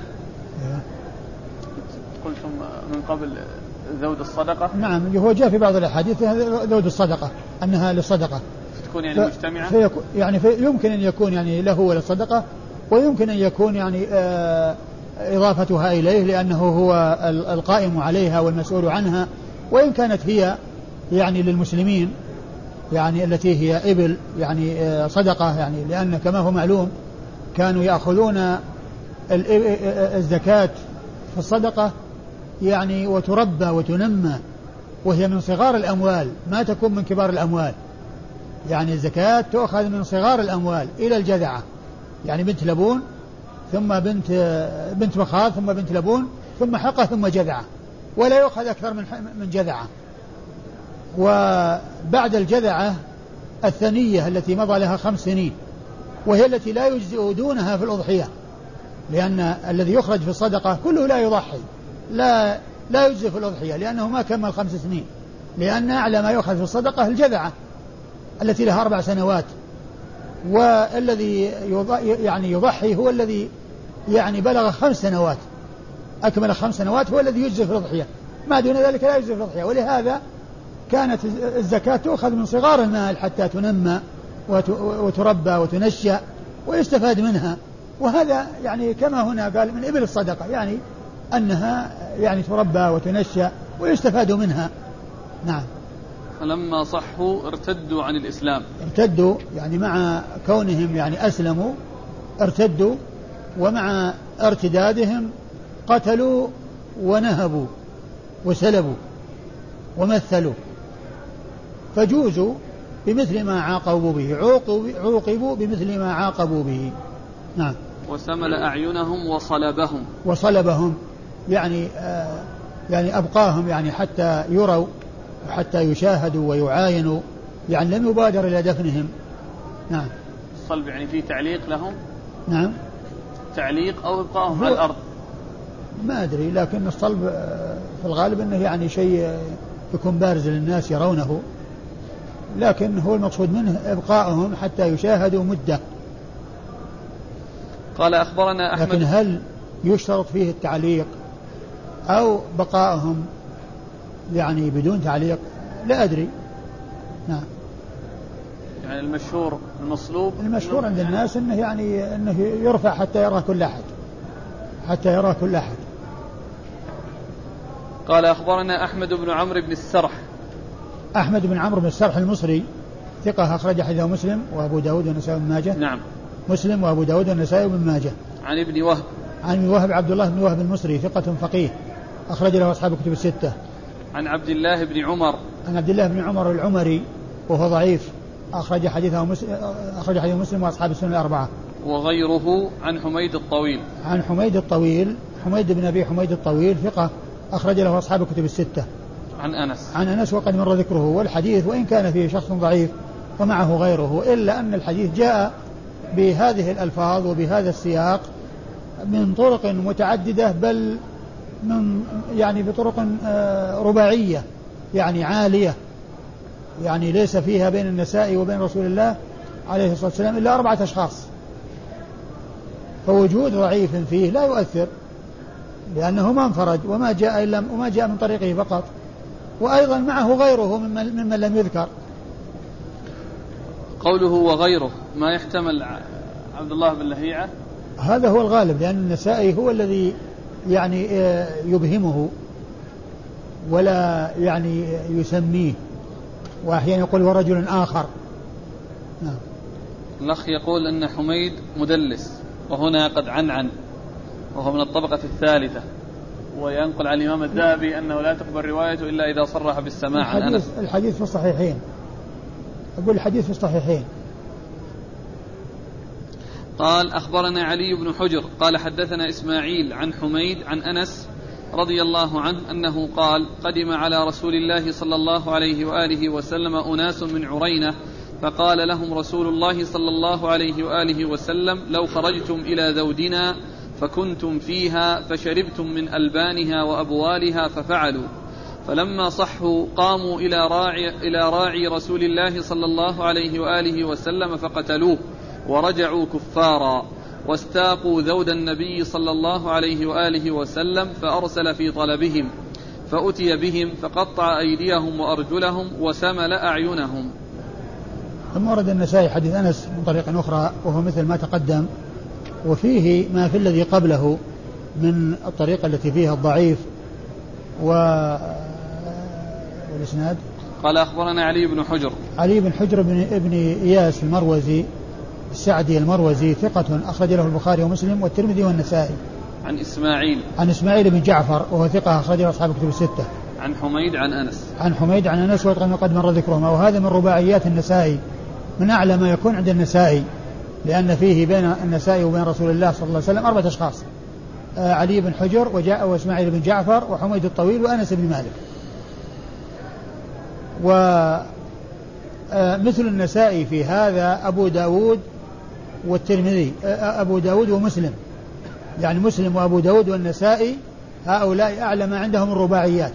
قلتم من قبل ذود الصدقة. نعم هو جاء في بعض الأحاديث ذود الصدقة أنها للصدقة تكون يعني مجتمعة في يعني في يمكن أن يكون يعني له وللصدقة ويمكن أن يكون يعني آه إضافتها إليه لأنه هو القائم عليها والمسؤول عنها وإن كانت هي يعني للمسلمين يعني التي هي إبل يعني آه صدقة يعني لأن كما هو معلوم كانوا يأخذون الزكاة في الصدقة يعني وتربى وتنمى، وهي من صغار الأموال ما تكون من كبار الأموال. يعني الزكاة تؤخذ من صغار الأموال إلى الجذعة، يعني بنت لبون ثم بنت بنت مخاض ثم بنت لبون ثم حقة ثم جذعة، ولا يؤخذ أكثر من من جذعة. وبعد الجذعة الثنية التي مضى لها خمس سنين، وهي التي لا يجزئ دونها في الأضحية، لأن الذي يخرج في الصدقة كله لا يضحي، لا لا يجزئ في الأضحية لأنه ما كمل خمس سنين، لأن أعلى ما يؤخذ في الصدقة الجذعة التي لها أربع سنوات. والذي يعني يضحي هو الذي يعني بلغ خمس سنوات، أكمل خمس سنوات، هو الذي يجزئ في الأضحية، ما دون ذلك لا يجزئ في الأضحية. ولهذا كانت الزكاة تؤخذ من صغار المال حتى تنمى وتربى وتنشأ ويستفاد منها. وهذا يعني كما هنا قال من إبل الصدقة، يعني أنها يعني تربى وتنشأ ويستفاد منها. نعم. فلما صحوا ارتدوا عن الإسلام. ارتدوا يعني مع كونهم يعني أسلموا ارتدوا، ومع ارتدادهم قتلوا ونهبوا وسلبوا ومثلوا، فجوزوا بمثل ما عاقبوا به، عوقبوا بمثل ما عاقبوا به. نعم. وسمل أعينهم وصلبهم. وصلبهم يعني آه يعني أبقاهم يعني حتى يروا وحتى يشاهدوا ويعاينوا، يعني لم يبادر إلى دفنهم. نعم. الصلب يعني فيه تعليق لهم. نعم. تعليق أو إبقاهم على الأرض ما أدري، لكن الصلب في الغالب أنه يعني شيء يكون بارز للناس يرونه، لكن هو المقصود منه إبقاءهم حتى يشاهدوا مدة. قال أخبرنا أحمد. لكن هل يشترط فيه التعليق أو بقائهم يعني بدون تعليق؟ لا أدري. نعم. يعني المشهور المصلوب المشهور عند الناس أنه يعني أنه يرفع حتى يراه كل أحد، حتى يراه كل أحد. قال أخبرنا أحمد بن عمرو بن السرح. أحمد بن عمرو بن السرح المصري ثقة، أخرج حديثه مسلم وأبو داود والنسائي بن ماجه. نعم. مسلم وأبو داود والنسائي بن ماجه. عن ابن وهب. عن ابن وهب عبد الله بن وهب المصري ثقة فقيه، أخرج له أصحاب الكتب الستة. عن عبد الله بن عمر. عن عبد الله بن عمر العمري وهو ضعيف، أخرج حديثه مسلم أخرج حديثه مسلم وأصحاب السنة الأربعة. وغيره عن حميد الطويل. عن حميد الطويل حميد بن أبي حميد الطويل ثقة، أخرج له أصحاب الكتب الستة. عن أنس. عن أنس وقد مر ذكره. والحديث وإن كان فيه شخص ضعيف ومعه غيره، إلا أن الحديث جاء بهذه الألفاظ وبهذا السياق من طرق متعددة، بل من يعني بطرق رباعية يعني عالية، يعني ليس فيها بين النسائي وبين رسول الله عليه الصلاة والسلام إلا أربعة أشخاص، فوجود ضعيف فيه لا يؤثر، لأنه ما انفرد وما جاء إلا وما جاء من طريقه فقط، وأيضا معه غيره ممن, ممن لم يذكر. قوله وغيره ما يحتمل عبد الله بن لهيعة، هذا هو الغالب، لأن النسائي هو الذي يعني يبهمه ولا يعني يسميه، وأحيانا يقول ورجل آخر. نعم. الأخ يقول أن حميد مدلس، وهنا قد عنعن وهو من الطبقة الثالثة، وينقل عن الإمام الذهبي أنه لا تقبل روايته إلا إذا صرح بالسماع عن أنس. الحديث في الصحيحين، أقول الحديث في الصحيحين. قال أخبرنا علي بن حجر قال حدثنا إسماعيل عن حميد عن أنس رضي الله عنه أنه قال قدم على رسول الله صلى الله عليه وآله وسلم أناس من عرينة، فقال لهم رسول الله صلى الله عليه وآله وسلم لو خرجتم إلى ذودنا فكنتم فيها فشربتم من ألبانها وأبوالها، ففعلوا. فلما صحوا قاموا إلى راعي, إلى راعي رسول الله صلى الله عليه وآله وسلم فقتلوه ورجعوا كفارا، واستاقوا ذود النبي صلى الله عليه وآله وسلم فأرسل في طلبهم، فأتي بهم فقطع أيديهم وأرجلهم وسمل أعينهم. ثم ورد النسائي حديث أنس من طريق أخرى وهو مثل ما تقدم، وفيه ما في الذي قبله من الطريقة التي فيها الضعيف و... والإسناد. قال أخبرنا علي بن حجر. علي بن حجر بن ابن إياس المروزي السعدي المروزي ثقة أخرج له البخاري ومسلم والترمذي والنسائي. عن إسماعيل عن إسماعيل بن جعفر وهو ثقة أخرج له أصحاب الكتب الستة. عن حميد عن أنس عن حميد عن أنس وقد مر ذكرهما. وهذا من رباعيات النسائي، من أعلى ما يكون عند النسائي، لأن فيه بين النسائي وبين رسول الله صلى الله عليه وسلم أربعة أشخاص: آه علي بن حجر وجاء وإسماعيل بن جعفر وحميد الطويل وأنس بن مالك. ومثل آه النسائي في هذا أبو داود والترمذي، آه أبو داود ومسلم، يعني مسلم وأبو داود والنسائي هؤلاء أعلى ما عندهم الرباعيات.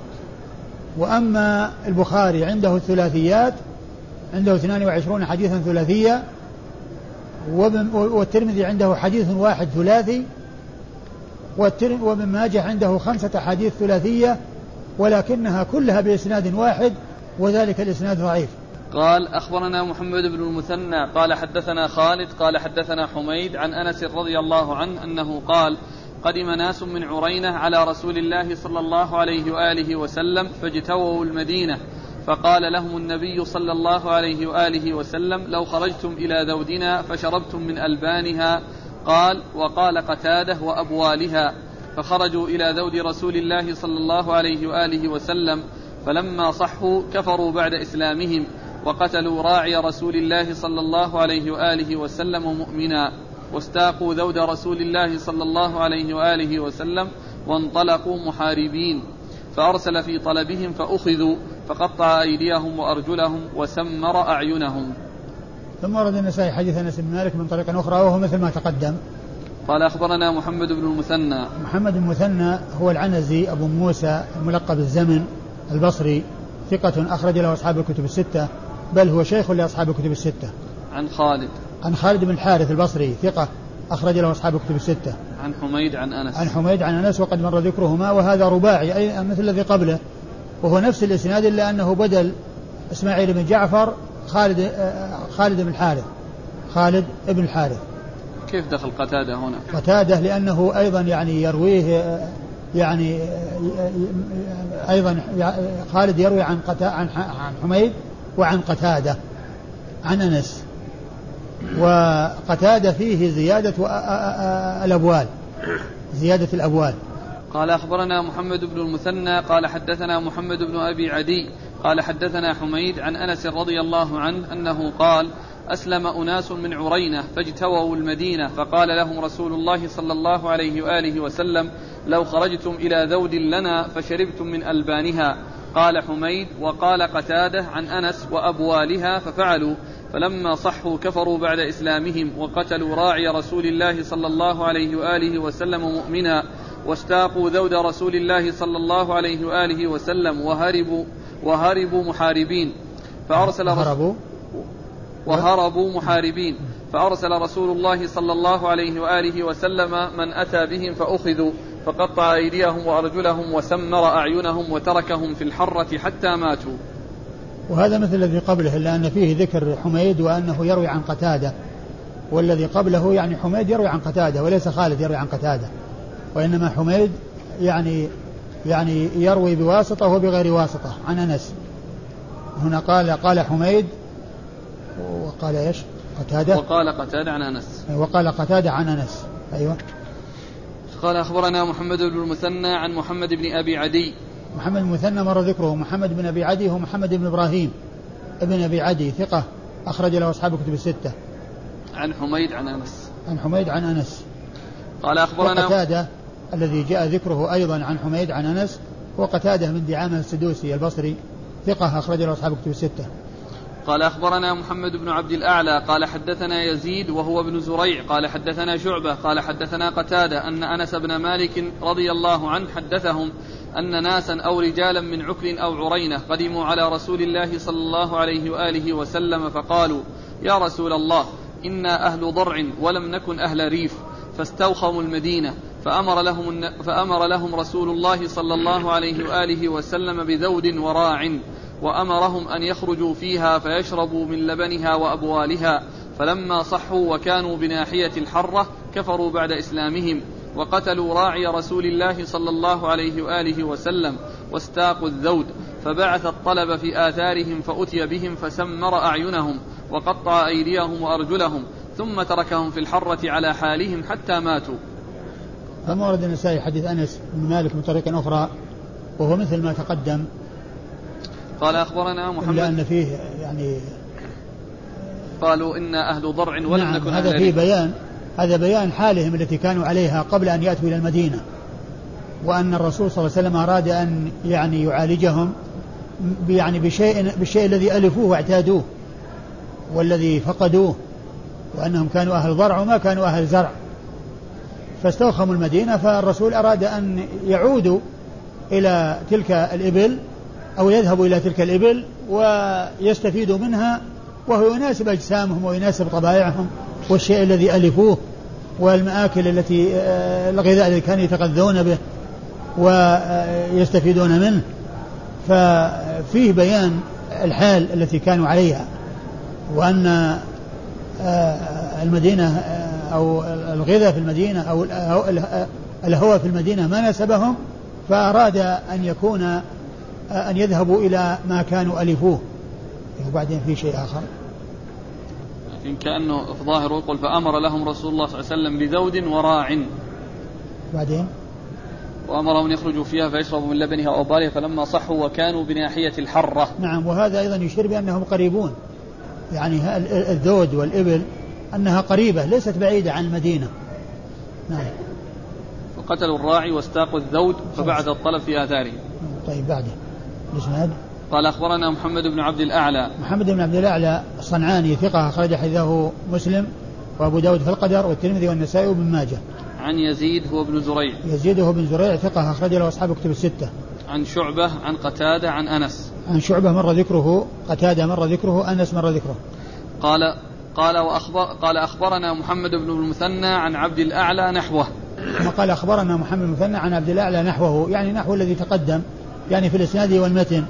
وأما البخاري عنده الثلاثيات، عنده اثنان وعشرون حديثا ثلاثية، والترمذي عنده حديث واحد ثلاثي، وابن ماجه عنده خمسة حديث ثلاثية ولكنها كلها بإسناد واحد، وذلك الإسناد ضعيف. قال أخبرنا محمد بن المثنى قال حدثنا خالد قال حدثنا حميد عن أنس رضي الله عنه أنه قال: قدم ناس من عرينة على رسول الله صلى الله عليه وآله وسلم فاجتووا المدينة، فقال لهم النبي صلى الله عليه وآله وسلم: لو خرجتم إلى ذودنا فشربتم من ألبانها. قال: وقال قتادة: وأبوالها. فخرجوا إلى ذود رسول الله صلى الله عليه وآله وسلم، فلما صحوا كفروا بعد إسلامهم، وقتلوا راعي رسول الله صلى الله عليه وآله وسلم مؤمنا، واستاقوا ذود رسول الله صلى الله عليه وآله وسلم، وانطلقوا محاربين، فأرسل في طلبهم فأخذوا، فقطع أيديهم وأرجلهم وسمر أعينهم. ثم ورد النسائي حديث أنس بن مالك من طريق أخرى وهو مثل ما تقدم. قال أخبرنا محمد بن المثنى. محمد بن المثنى هو العنزي أبو موسى الملقب الزمن البصري، ثقة أخرج له أصحاب الكتب الستة، بل هو شيخ لأصحاب الكتب الستة. عن خالد عن خالد بن الحارث البصري، ثقة أخرج له أصحاب الكتب الستة. عن حميد عن أنس عن حميد عن أنس وقد مر ذكرهما. وهذا رباعي أي مثل الذي قبله، وهو نفس الإسناد إلا أنه بدل إسماعيل بن جعفر خالد خالد بن الحارث خالد بن الحارث. كيف دخل قتادة هنا؟ قتادة لأنه أيضا يعني يرويه يعني أيضا خالد يروي عن عن حميد وعن قتادة عن أنس، وقتادة فيه زيادة الأبوال، زيادة الأبوال. قال أخبرنا محمد بن المثنى قال حدثنا محمد بن أبي عدي قال حدثنا حميد عن أنس رضي الله عنه أنه قال: أسلم أناس من عرينة فاجتووا المدينة، فقال لهم رسول الله صلى الله عليه وآله وسلم: لو خرجتم إلى ذود لنا فشربتم من ألبانها. قال حميد: وقال قتادة عن أنس: وأبوالها. ففعلوا، فلما صحوا كفروا بعد إسلامهم، وقتلوا راعي رسول الله صلى الله عليه وآله وسلم مؤمنا، واستاقوا ذود رسول الله صلى الله عليه وآله وسلم، وهربوا وهربوا محاربين فأرسل هربوا وهربوا محاربين فأرسل رسول الله صلى الله عليه وآله وسلم من أتى بهم فأخذوا، فقطع أيديهم وأرجلهم وسمر أعينهم وتركهم في الحرة حتى ماتوا. وهذا مثل الذي قبله، إلا أن فيه ذكر حميد وأنه يروي عن قتادة، والذي قبله يعني حميد يروي عن قتادة وليس خالد يروي عن قتادة، وإنما حميد يعني يعني يروي بواسطة وبغير واسطة عن أنس. هنا قال قال حميد وقال إيش؟ قتادة وقال قتادة عن أنس وقال قتادة عن أنس. أيوة. قال أخبرنا محمد بن المثنى عن محمد بن أبي عدي. محمد بن المثنى مر ذكره. محمد بن أبي عدي هو محمد بن إبراهيم ابن أبي عدي، ثقة أخرج له أصحاب الكتب الستة. عن حميد عن أنس. عن حميد عن أنس. قال أخبرنا قتادة الذي جاء ذكره أيضا عن حميد عن أنس هو قتادة من دعامة السدوسي البصري، ثقة أخرج له أصحاب الكتب الستة. قال أخبرنا محمد بن عبد الأعلى قال حدثنا يزيد وهو ابن زريع قال حدثنا شعبة قال حدثنا قتادة أن أنس بن مالك رضي الله عنه حدثهم أن ناسا أو رجالا من عكر أو عرينة قدموا على رسول الله صلى الله عليه وآله وسلم فقالوا: يا رسول الله، إنا أهل ضرع ولم نكن أهل ريف، فاستوخموا المدينة، فأمر لهم, فأمر لهم رسول الله صلى الله عليه وآله وسلم بذود وراع، وأمرهم أن يخرجوا فيها فيشربوا من لبنها وأبوالها، فلما صحوا وكانوا بناحية الحرة كفروا بعد إسلامهم، وقتلوا راعي رسول الله صلى الله عليه وآله وسلم، واستاقوا الذود، فبعث الطلب في آثارهم فأتي بهم فسمر أعينهم وقطع أيديهم وأرجلهم، ثم تركهم في الحرة على حالهم حتى ماتوا. ثم ورد النسائي حديث أنس بن مالك من طريق أخرى وهو مثل ما تقدم. قال أخبرنا محمد إلا أن فيه يعني قالوا إن أهل ضرع ولم نعم نكن هذا فيه بيان هذا بيان حالهم التي كانوا عليها قبل أن يأتوا إلى المدينة، وأن الرسول صلى الله عليه وسلم أراد أن يعني يعالجهم يعني بشيء بالشيء الذي ألفوه واعتادوه والذي فقدوه، وأنهم كانوا أهل ضرع وما كانوا أهل زرع، فاستوخموا المدينة. فالرسول أراد أن يعودوا إلى تلك الإبل أو يذهبوا إلى تلك الإبل ويستفيدوا منها، وهو يناسب أجسامهم ويناسب طبائعهم والشيء الذي ألفوه والمآكل التي الغذاء الذي كانوا يتغذون به ويستفيدون منه. ففيه بيان الحال التي كانوا عليها، وأن المدينة أو الغذاء في المدينة أو الهوى في المدينة ما ناسبهم، فأراد أن يكون أن يذهبوا إلى ما كانوا ألفوه. وبعدين في شيء آخر لكن كأنه في ظاهره يقول فأمر لهم رسول الله صلى الله عليه وسلم بذود وراع، بعدين وأمرهم أن يخرجوا فيها فيشربوا من لبنها أو بالها فلما صحوا وكانوا بناحية الحرة. نعم، وهذا أيضا يشير بأنهم قريبون، يعني الذود والإبل أنها قريبة ليست بعيدة عن المدينة. نعم. فقتلوا الراعي واستاقوا الذود فبعد الطلب في آثاره. طيب بعده الإسناد. قال أخبرنا محمد بن عبد الأعلى. محمد بن عبد الأعلى الصنعاني ثقة أخرج حديثه مسلم وأبو داود في القدر والترمذي والنسائي وابن ماجه. عن يزيد هو بن زريع. يزيد هو بن زريع ثقة أخرج له أصحاب كتب الستة. عن شعبة عن قتادة عن أنس. عن شعبة مر ذكره، قتادة مر ذكره، أنس مر ذكره. قال قال وأخبر قال أخبرنا محمد بن المثنى عن عبد الأعلى نحوه. ثم قال أخبرنا محمد بن المثنى عن عبد الأعلى نحوه، يعني نحو الذي تقدم، يعني في الإسناد والمتن.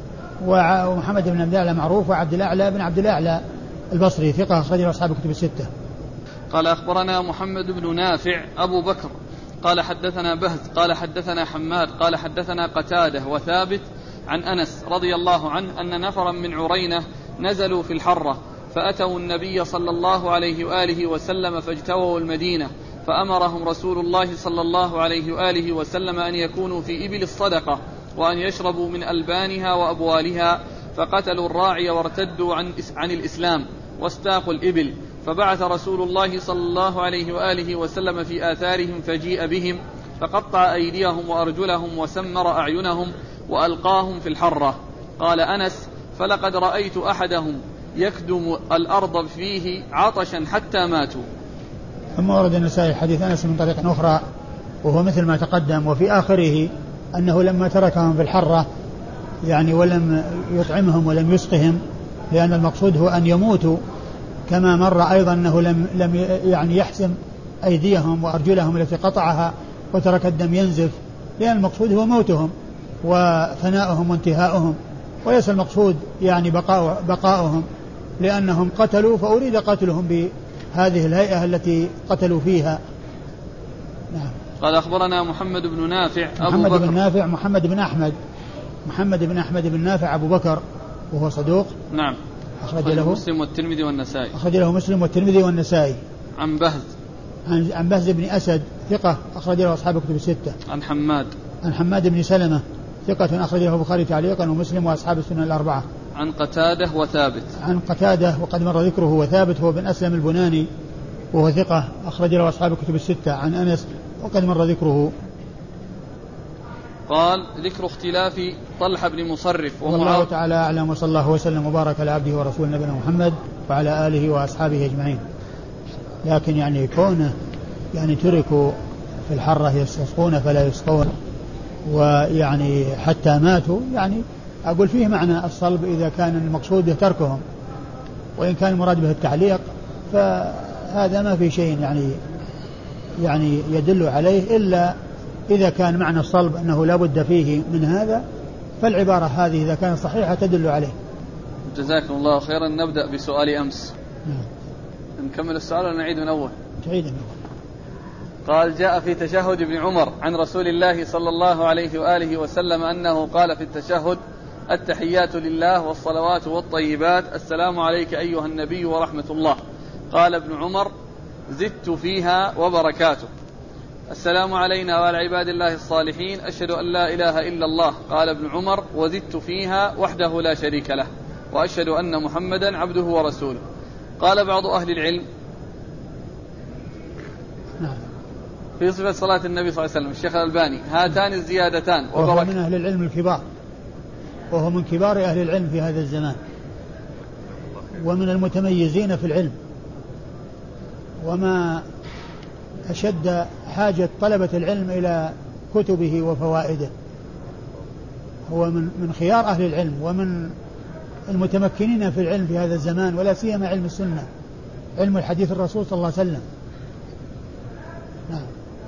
ومحمد بن عبد الأعلى معروف، وعبد الأعلى بن عبد الأعلى البصري ثقة أخرج له أصحاب كتب الستة. قال أخبرنا محمد بن نافع أبو بكر قال حدثنا بهز قال حدثنا حماد قال حدثنا قتادة وثابت عن أنس رضي الله عنه أن نفرا من عرينة نزلوا في الحرة فأتوا النبي صلى الله عليه وآله وسلم فاجتووا المدينة، فأمرهم رسول الله صلى الله عليه وآله وسلم أن يكونوا في إبل الصدقة وأن يشربوا من ألبانها وأبوالها، فقتلوا الراعي وارتدوا عن, عن الإسلام واستاقوا الإبل، فبعث رسول الله صلى الله عليه وآله وسلم في آثارهم فجيء بهم فقطع أيديهم وأرجلهم وسمر أعينهم وألقاهم في الحرة. قال أنس فلقد رأيت أحدهم يكدم الأرض فيه عطشا حتى ماتوا. ثم ورد النسائي حديث أنس من طريق أخرى وهو مثل ما تقدم، وفي آخره أنه لما تركهم في الحرة يعني ولم يطعمهم ولم يسقهم، لأن المقصود هو أن يموتوا، كما مر أيضا أنه لم, لم يعني يحسم أيديهم وأرجلهم التي قطعها وترك الدم ينزف، لأن المقصود هو موتهم وفناؤهم وانتهاؤهم، وليس المقصود يعني بقاء بقاؤهم، لأنهم قتلوا فأريد قتلهم بهذه الهيئة التي قتلوا فيها. نعم. قال أخبرنا محمد بن نافع أبو محمد بكر. بن نافع محمد بن أحمد محمد بن أحمد بن نافع أبو بكر وهو صدوق. نعم. أخرج له مسلم والترمذي والنسائي. أخرج له مسلم والترمذي والنسائي. عن بهز عن, عن بهز بن أسد ثقة أخرج له أصحاب كتب الستة. عن حماد عن حماد بن سلمة ثقة أخرج له البخاري تعليقا ومسلم وأصحاب السنن الأربعة. عن قتادة وثابت. عن قتادة وقد مر ذكره وثابت هو بن أسلم البناني وهو ثقة أخرج له أصحاب الكتب الستة. عن أنس وقد مر ذكره. قال ذكر اختلاف طلحة بن مصرف. والله تعالى أعلم، وصلى الله وسلم وبارك على عبده ورسول نبينا محمد وعلى آله وأصحابه أجمعين. لكن يعني كونه يعني تركوا في الحرة يستسقون فلا يسقون ويعني حتى ماتوا، يعني أقول فيه معنى الصلب إذا كان المقصود به تركهم، وإن كان المراد به التعليق فهذا ما في شيء يعني يعني يدل عليه، إلا إذا كان معنى الصلب أنه لا بد فيه من هذا، فالعبارة هذه إذا كانت صحيحة تدل عليه. جزاكم الله خيرا. نبدأ بسؤال أمس. نعم. نكمل السؤال ولا نعيد من أول؟ تعيد من أول. قال جاء في تشهد ابن عمر عن رسول الله صلى الله عليه وآله وسلم أنه قال في التشهد: التحيات لله والصلوات والطيبات، السلام عليك أيها النبي ورحمة الله. قال ابن عمر زدت فيها وبركاته. السلام علينا وعلى عباد الله الصالحين، أشهد أن لا إله إلا الله. قال ابن عمر وزدت فيها وحده لا شريك له، وأشهد أن محمدا عبده ورسوله. قال بعض أهل العلم في صفة صلاة النبي صلى الله عليه وسلم الشيخ الألباني هاتان الزيادتان وهو من أهل العلم الكبار، وهو من كبار أهل العلم في هذا الزمان، ومن المتميزين في العلم، وما أشد حاجة طلبة العلم إلى كتبه وفوائده. هو من من خيار أهل العلم ومن المتمكنين في العلم في هذا الزمان، ولا سيما علم السنة، علم الحديث الرسول صلى الله عليه وسلم. نعم.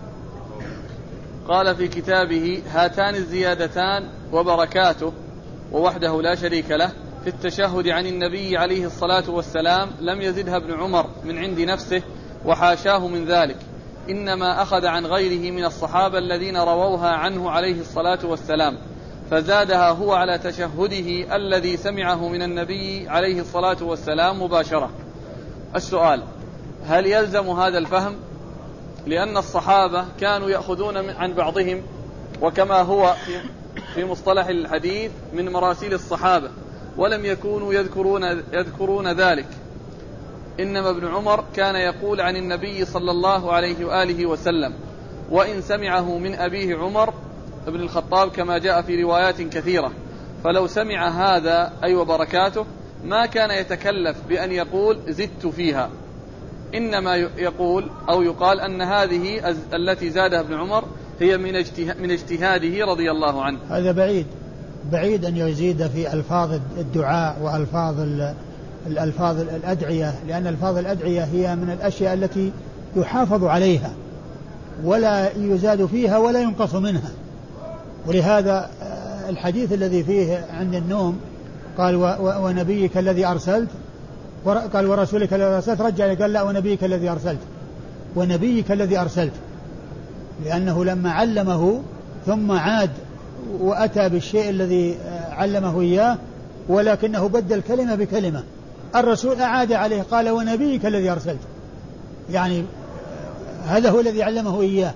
قال في كتابه هاتان الزيادتان وبركاته ووحده لا شريك له في التشهد عن النبي عليه الصلاة والسلام لم يزدها ابن عمر من عند نفسه وحاشاه من ذلك، إنما أخذ عن غيره من الصحابة الذين رووها عنه عليه الصلاة والسلام، فزادها هو على تشهده الذي سمعه من النبي عليه الصلاة والسلام مباشرة. السؤال: هل يلزم هذا الفهم؟ لأن الصحابة كانوا يأخذون عن بعضهم، وكما هو في مصطلح الحديث من مراسيل الصحابة، ولم يكونوا يذكرون, يذكرون ذلك، إنما ابن عمر كان يقول عن النبي صلى الله عليه وآله وسلم، وإن سمعه من أبيه عمر ابن الخطاب كما جاء في روايات كثيرة، فلو سمع هذا أي وبركاته ما كان يتكلف بأن يقول زدت فيها، إنما يقول أو يقال أن هذه التي زادها ابن عمر هي من اجتهاده رضي الله عنه. هذا بعيد بعيد أن يزيد في ألفاظ الدعاء وألفاظ الألفاظ الأدعية، لأن ألفاظ الأدعية هي من الأشياء التي يحافظ عليها ولا يزاد فيها ولا ينقص منها. ولهذا الحديث الذي فيه عند النوم قال ونبيك الذي أرسلت، قال ورسولك الذي أرسلت، رجع قال لا ونبيك الذي أرسلت، ونبيك الذي أرسلت، لأنه لما علمه ثم عاد وأتى بالشيء الذي علمه إياه، ولكنه بدل كلمة بكلمة. الرسول أعاد عليه قال ونبيك الذي أرسلت، يعني هذا هو الذي علمه إياه.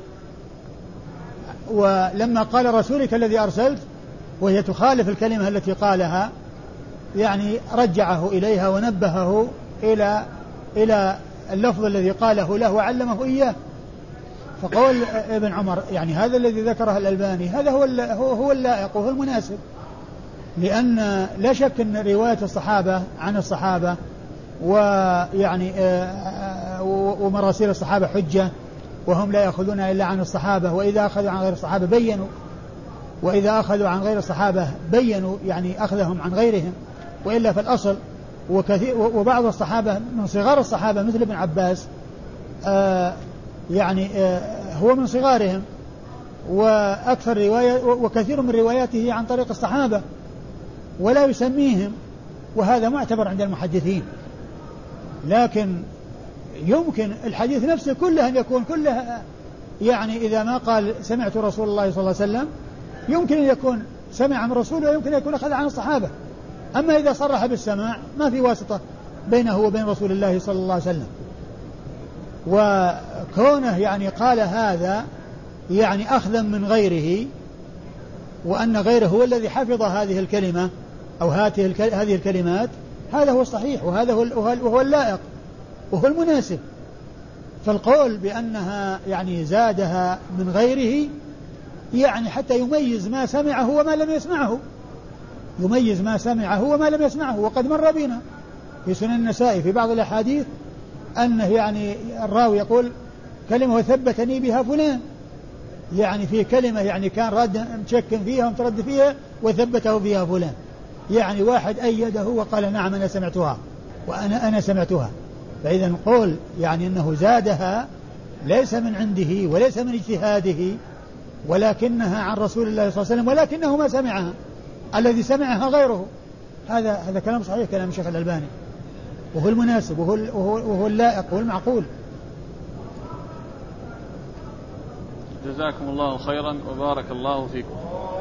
ولما قال رسولك الذي أرسلت وهي تخالف الكلمة التي قالها، يعني رجعه إليها ونبهه إلى إلى اللفظ الذي قاله له وعلمه إياه. فقول ابن عمر يعني هذا الذي ذكره الألباني هذا هو هو اللائق وهو المناسب، لأن لا شك أن رواية الصحابة عن الصحابة ويعني ومراسيل الصحابة حجة، وهم لا يأخذون إلا عن الصحابة، وإذا أخذوا عن غير الصحابة بينوا، وإذا أخذوا عن غير الصحابة بينوا يعني أخذهم عن غيرهم، وإلا في الأصل. وكثير وبعض الصحابة من صغار الصحابة مثل ابن عباس آه يعني آه هو من صغارهم، وأكثر رواية وكثير من رواياته عن طريق الصحابة ولا يسميهم، وهذا معتبر عند المحدثين. لكن يمكن الحديث نفسه كله أن يكون كله يعني إذا ما قال سمعت رسول الله صلى الله عليه وسلم يمكن أن يكون سمع من رسوله، ويمكن أن يكون أخذ عن الصحابة. أما إذا صرح بالسماع ما في واسطة بينه وبين رسول الله صلى الله عليه وسلم. وكونه يعني قال هذا يعني أخذا من غيره، وأن غيره هو الذي حفظ هذه الكلمة أو هذه الكلمات، هذا هو الصحيح وهذا هو اللائق وهو المناسب. فالقول بأنها يعني زادها من غيره يعني حتى يميز ما سمعه وما لم يسمعه، يميز ما سمعه وما لم يسمعه. وقد مر بنا في سنن النسائي في بعض الأحاديث أنه يعني الراوي يقول كلمة وثبتني بها فلان، يعني في كلمة يعني كان رد مشك فيها ومترد فيها وثبته فيها فلان، يعني واحد أيده وقال نعم أنا سمعتها وأنا أنا سمعتها. فإذا نقول يعني أنه زادها ليس من عنده وليس من اجتهاده، ولكنها عن رسول الله صلى الله عليه وسلم، ولكنه ما سمعها، الذي سمعها غيره. هذا هذا كلام صحيح كلام الشيخ الألباني، وهو المناسب وهو وهو, وهو اللائق وهو المعقول. جزاكم الله خيرا وبارك الله فيكم.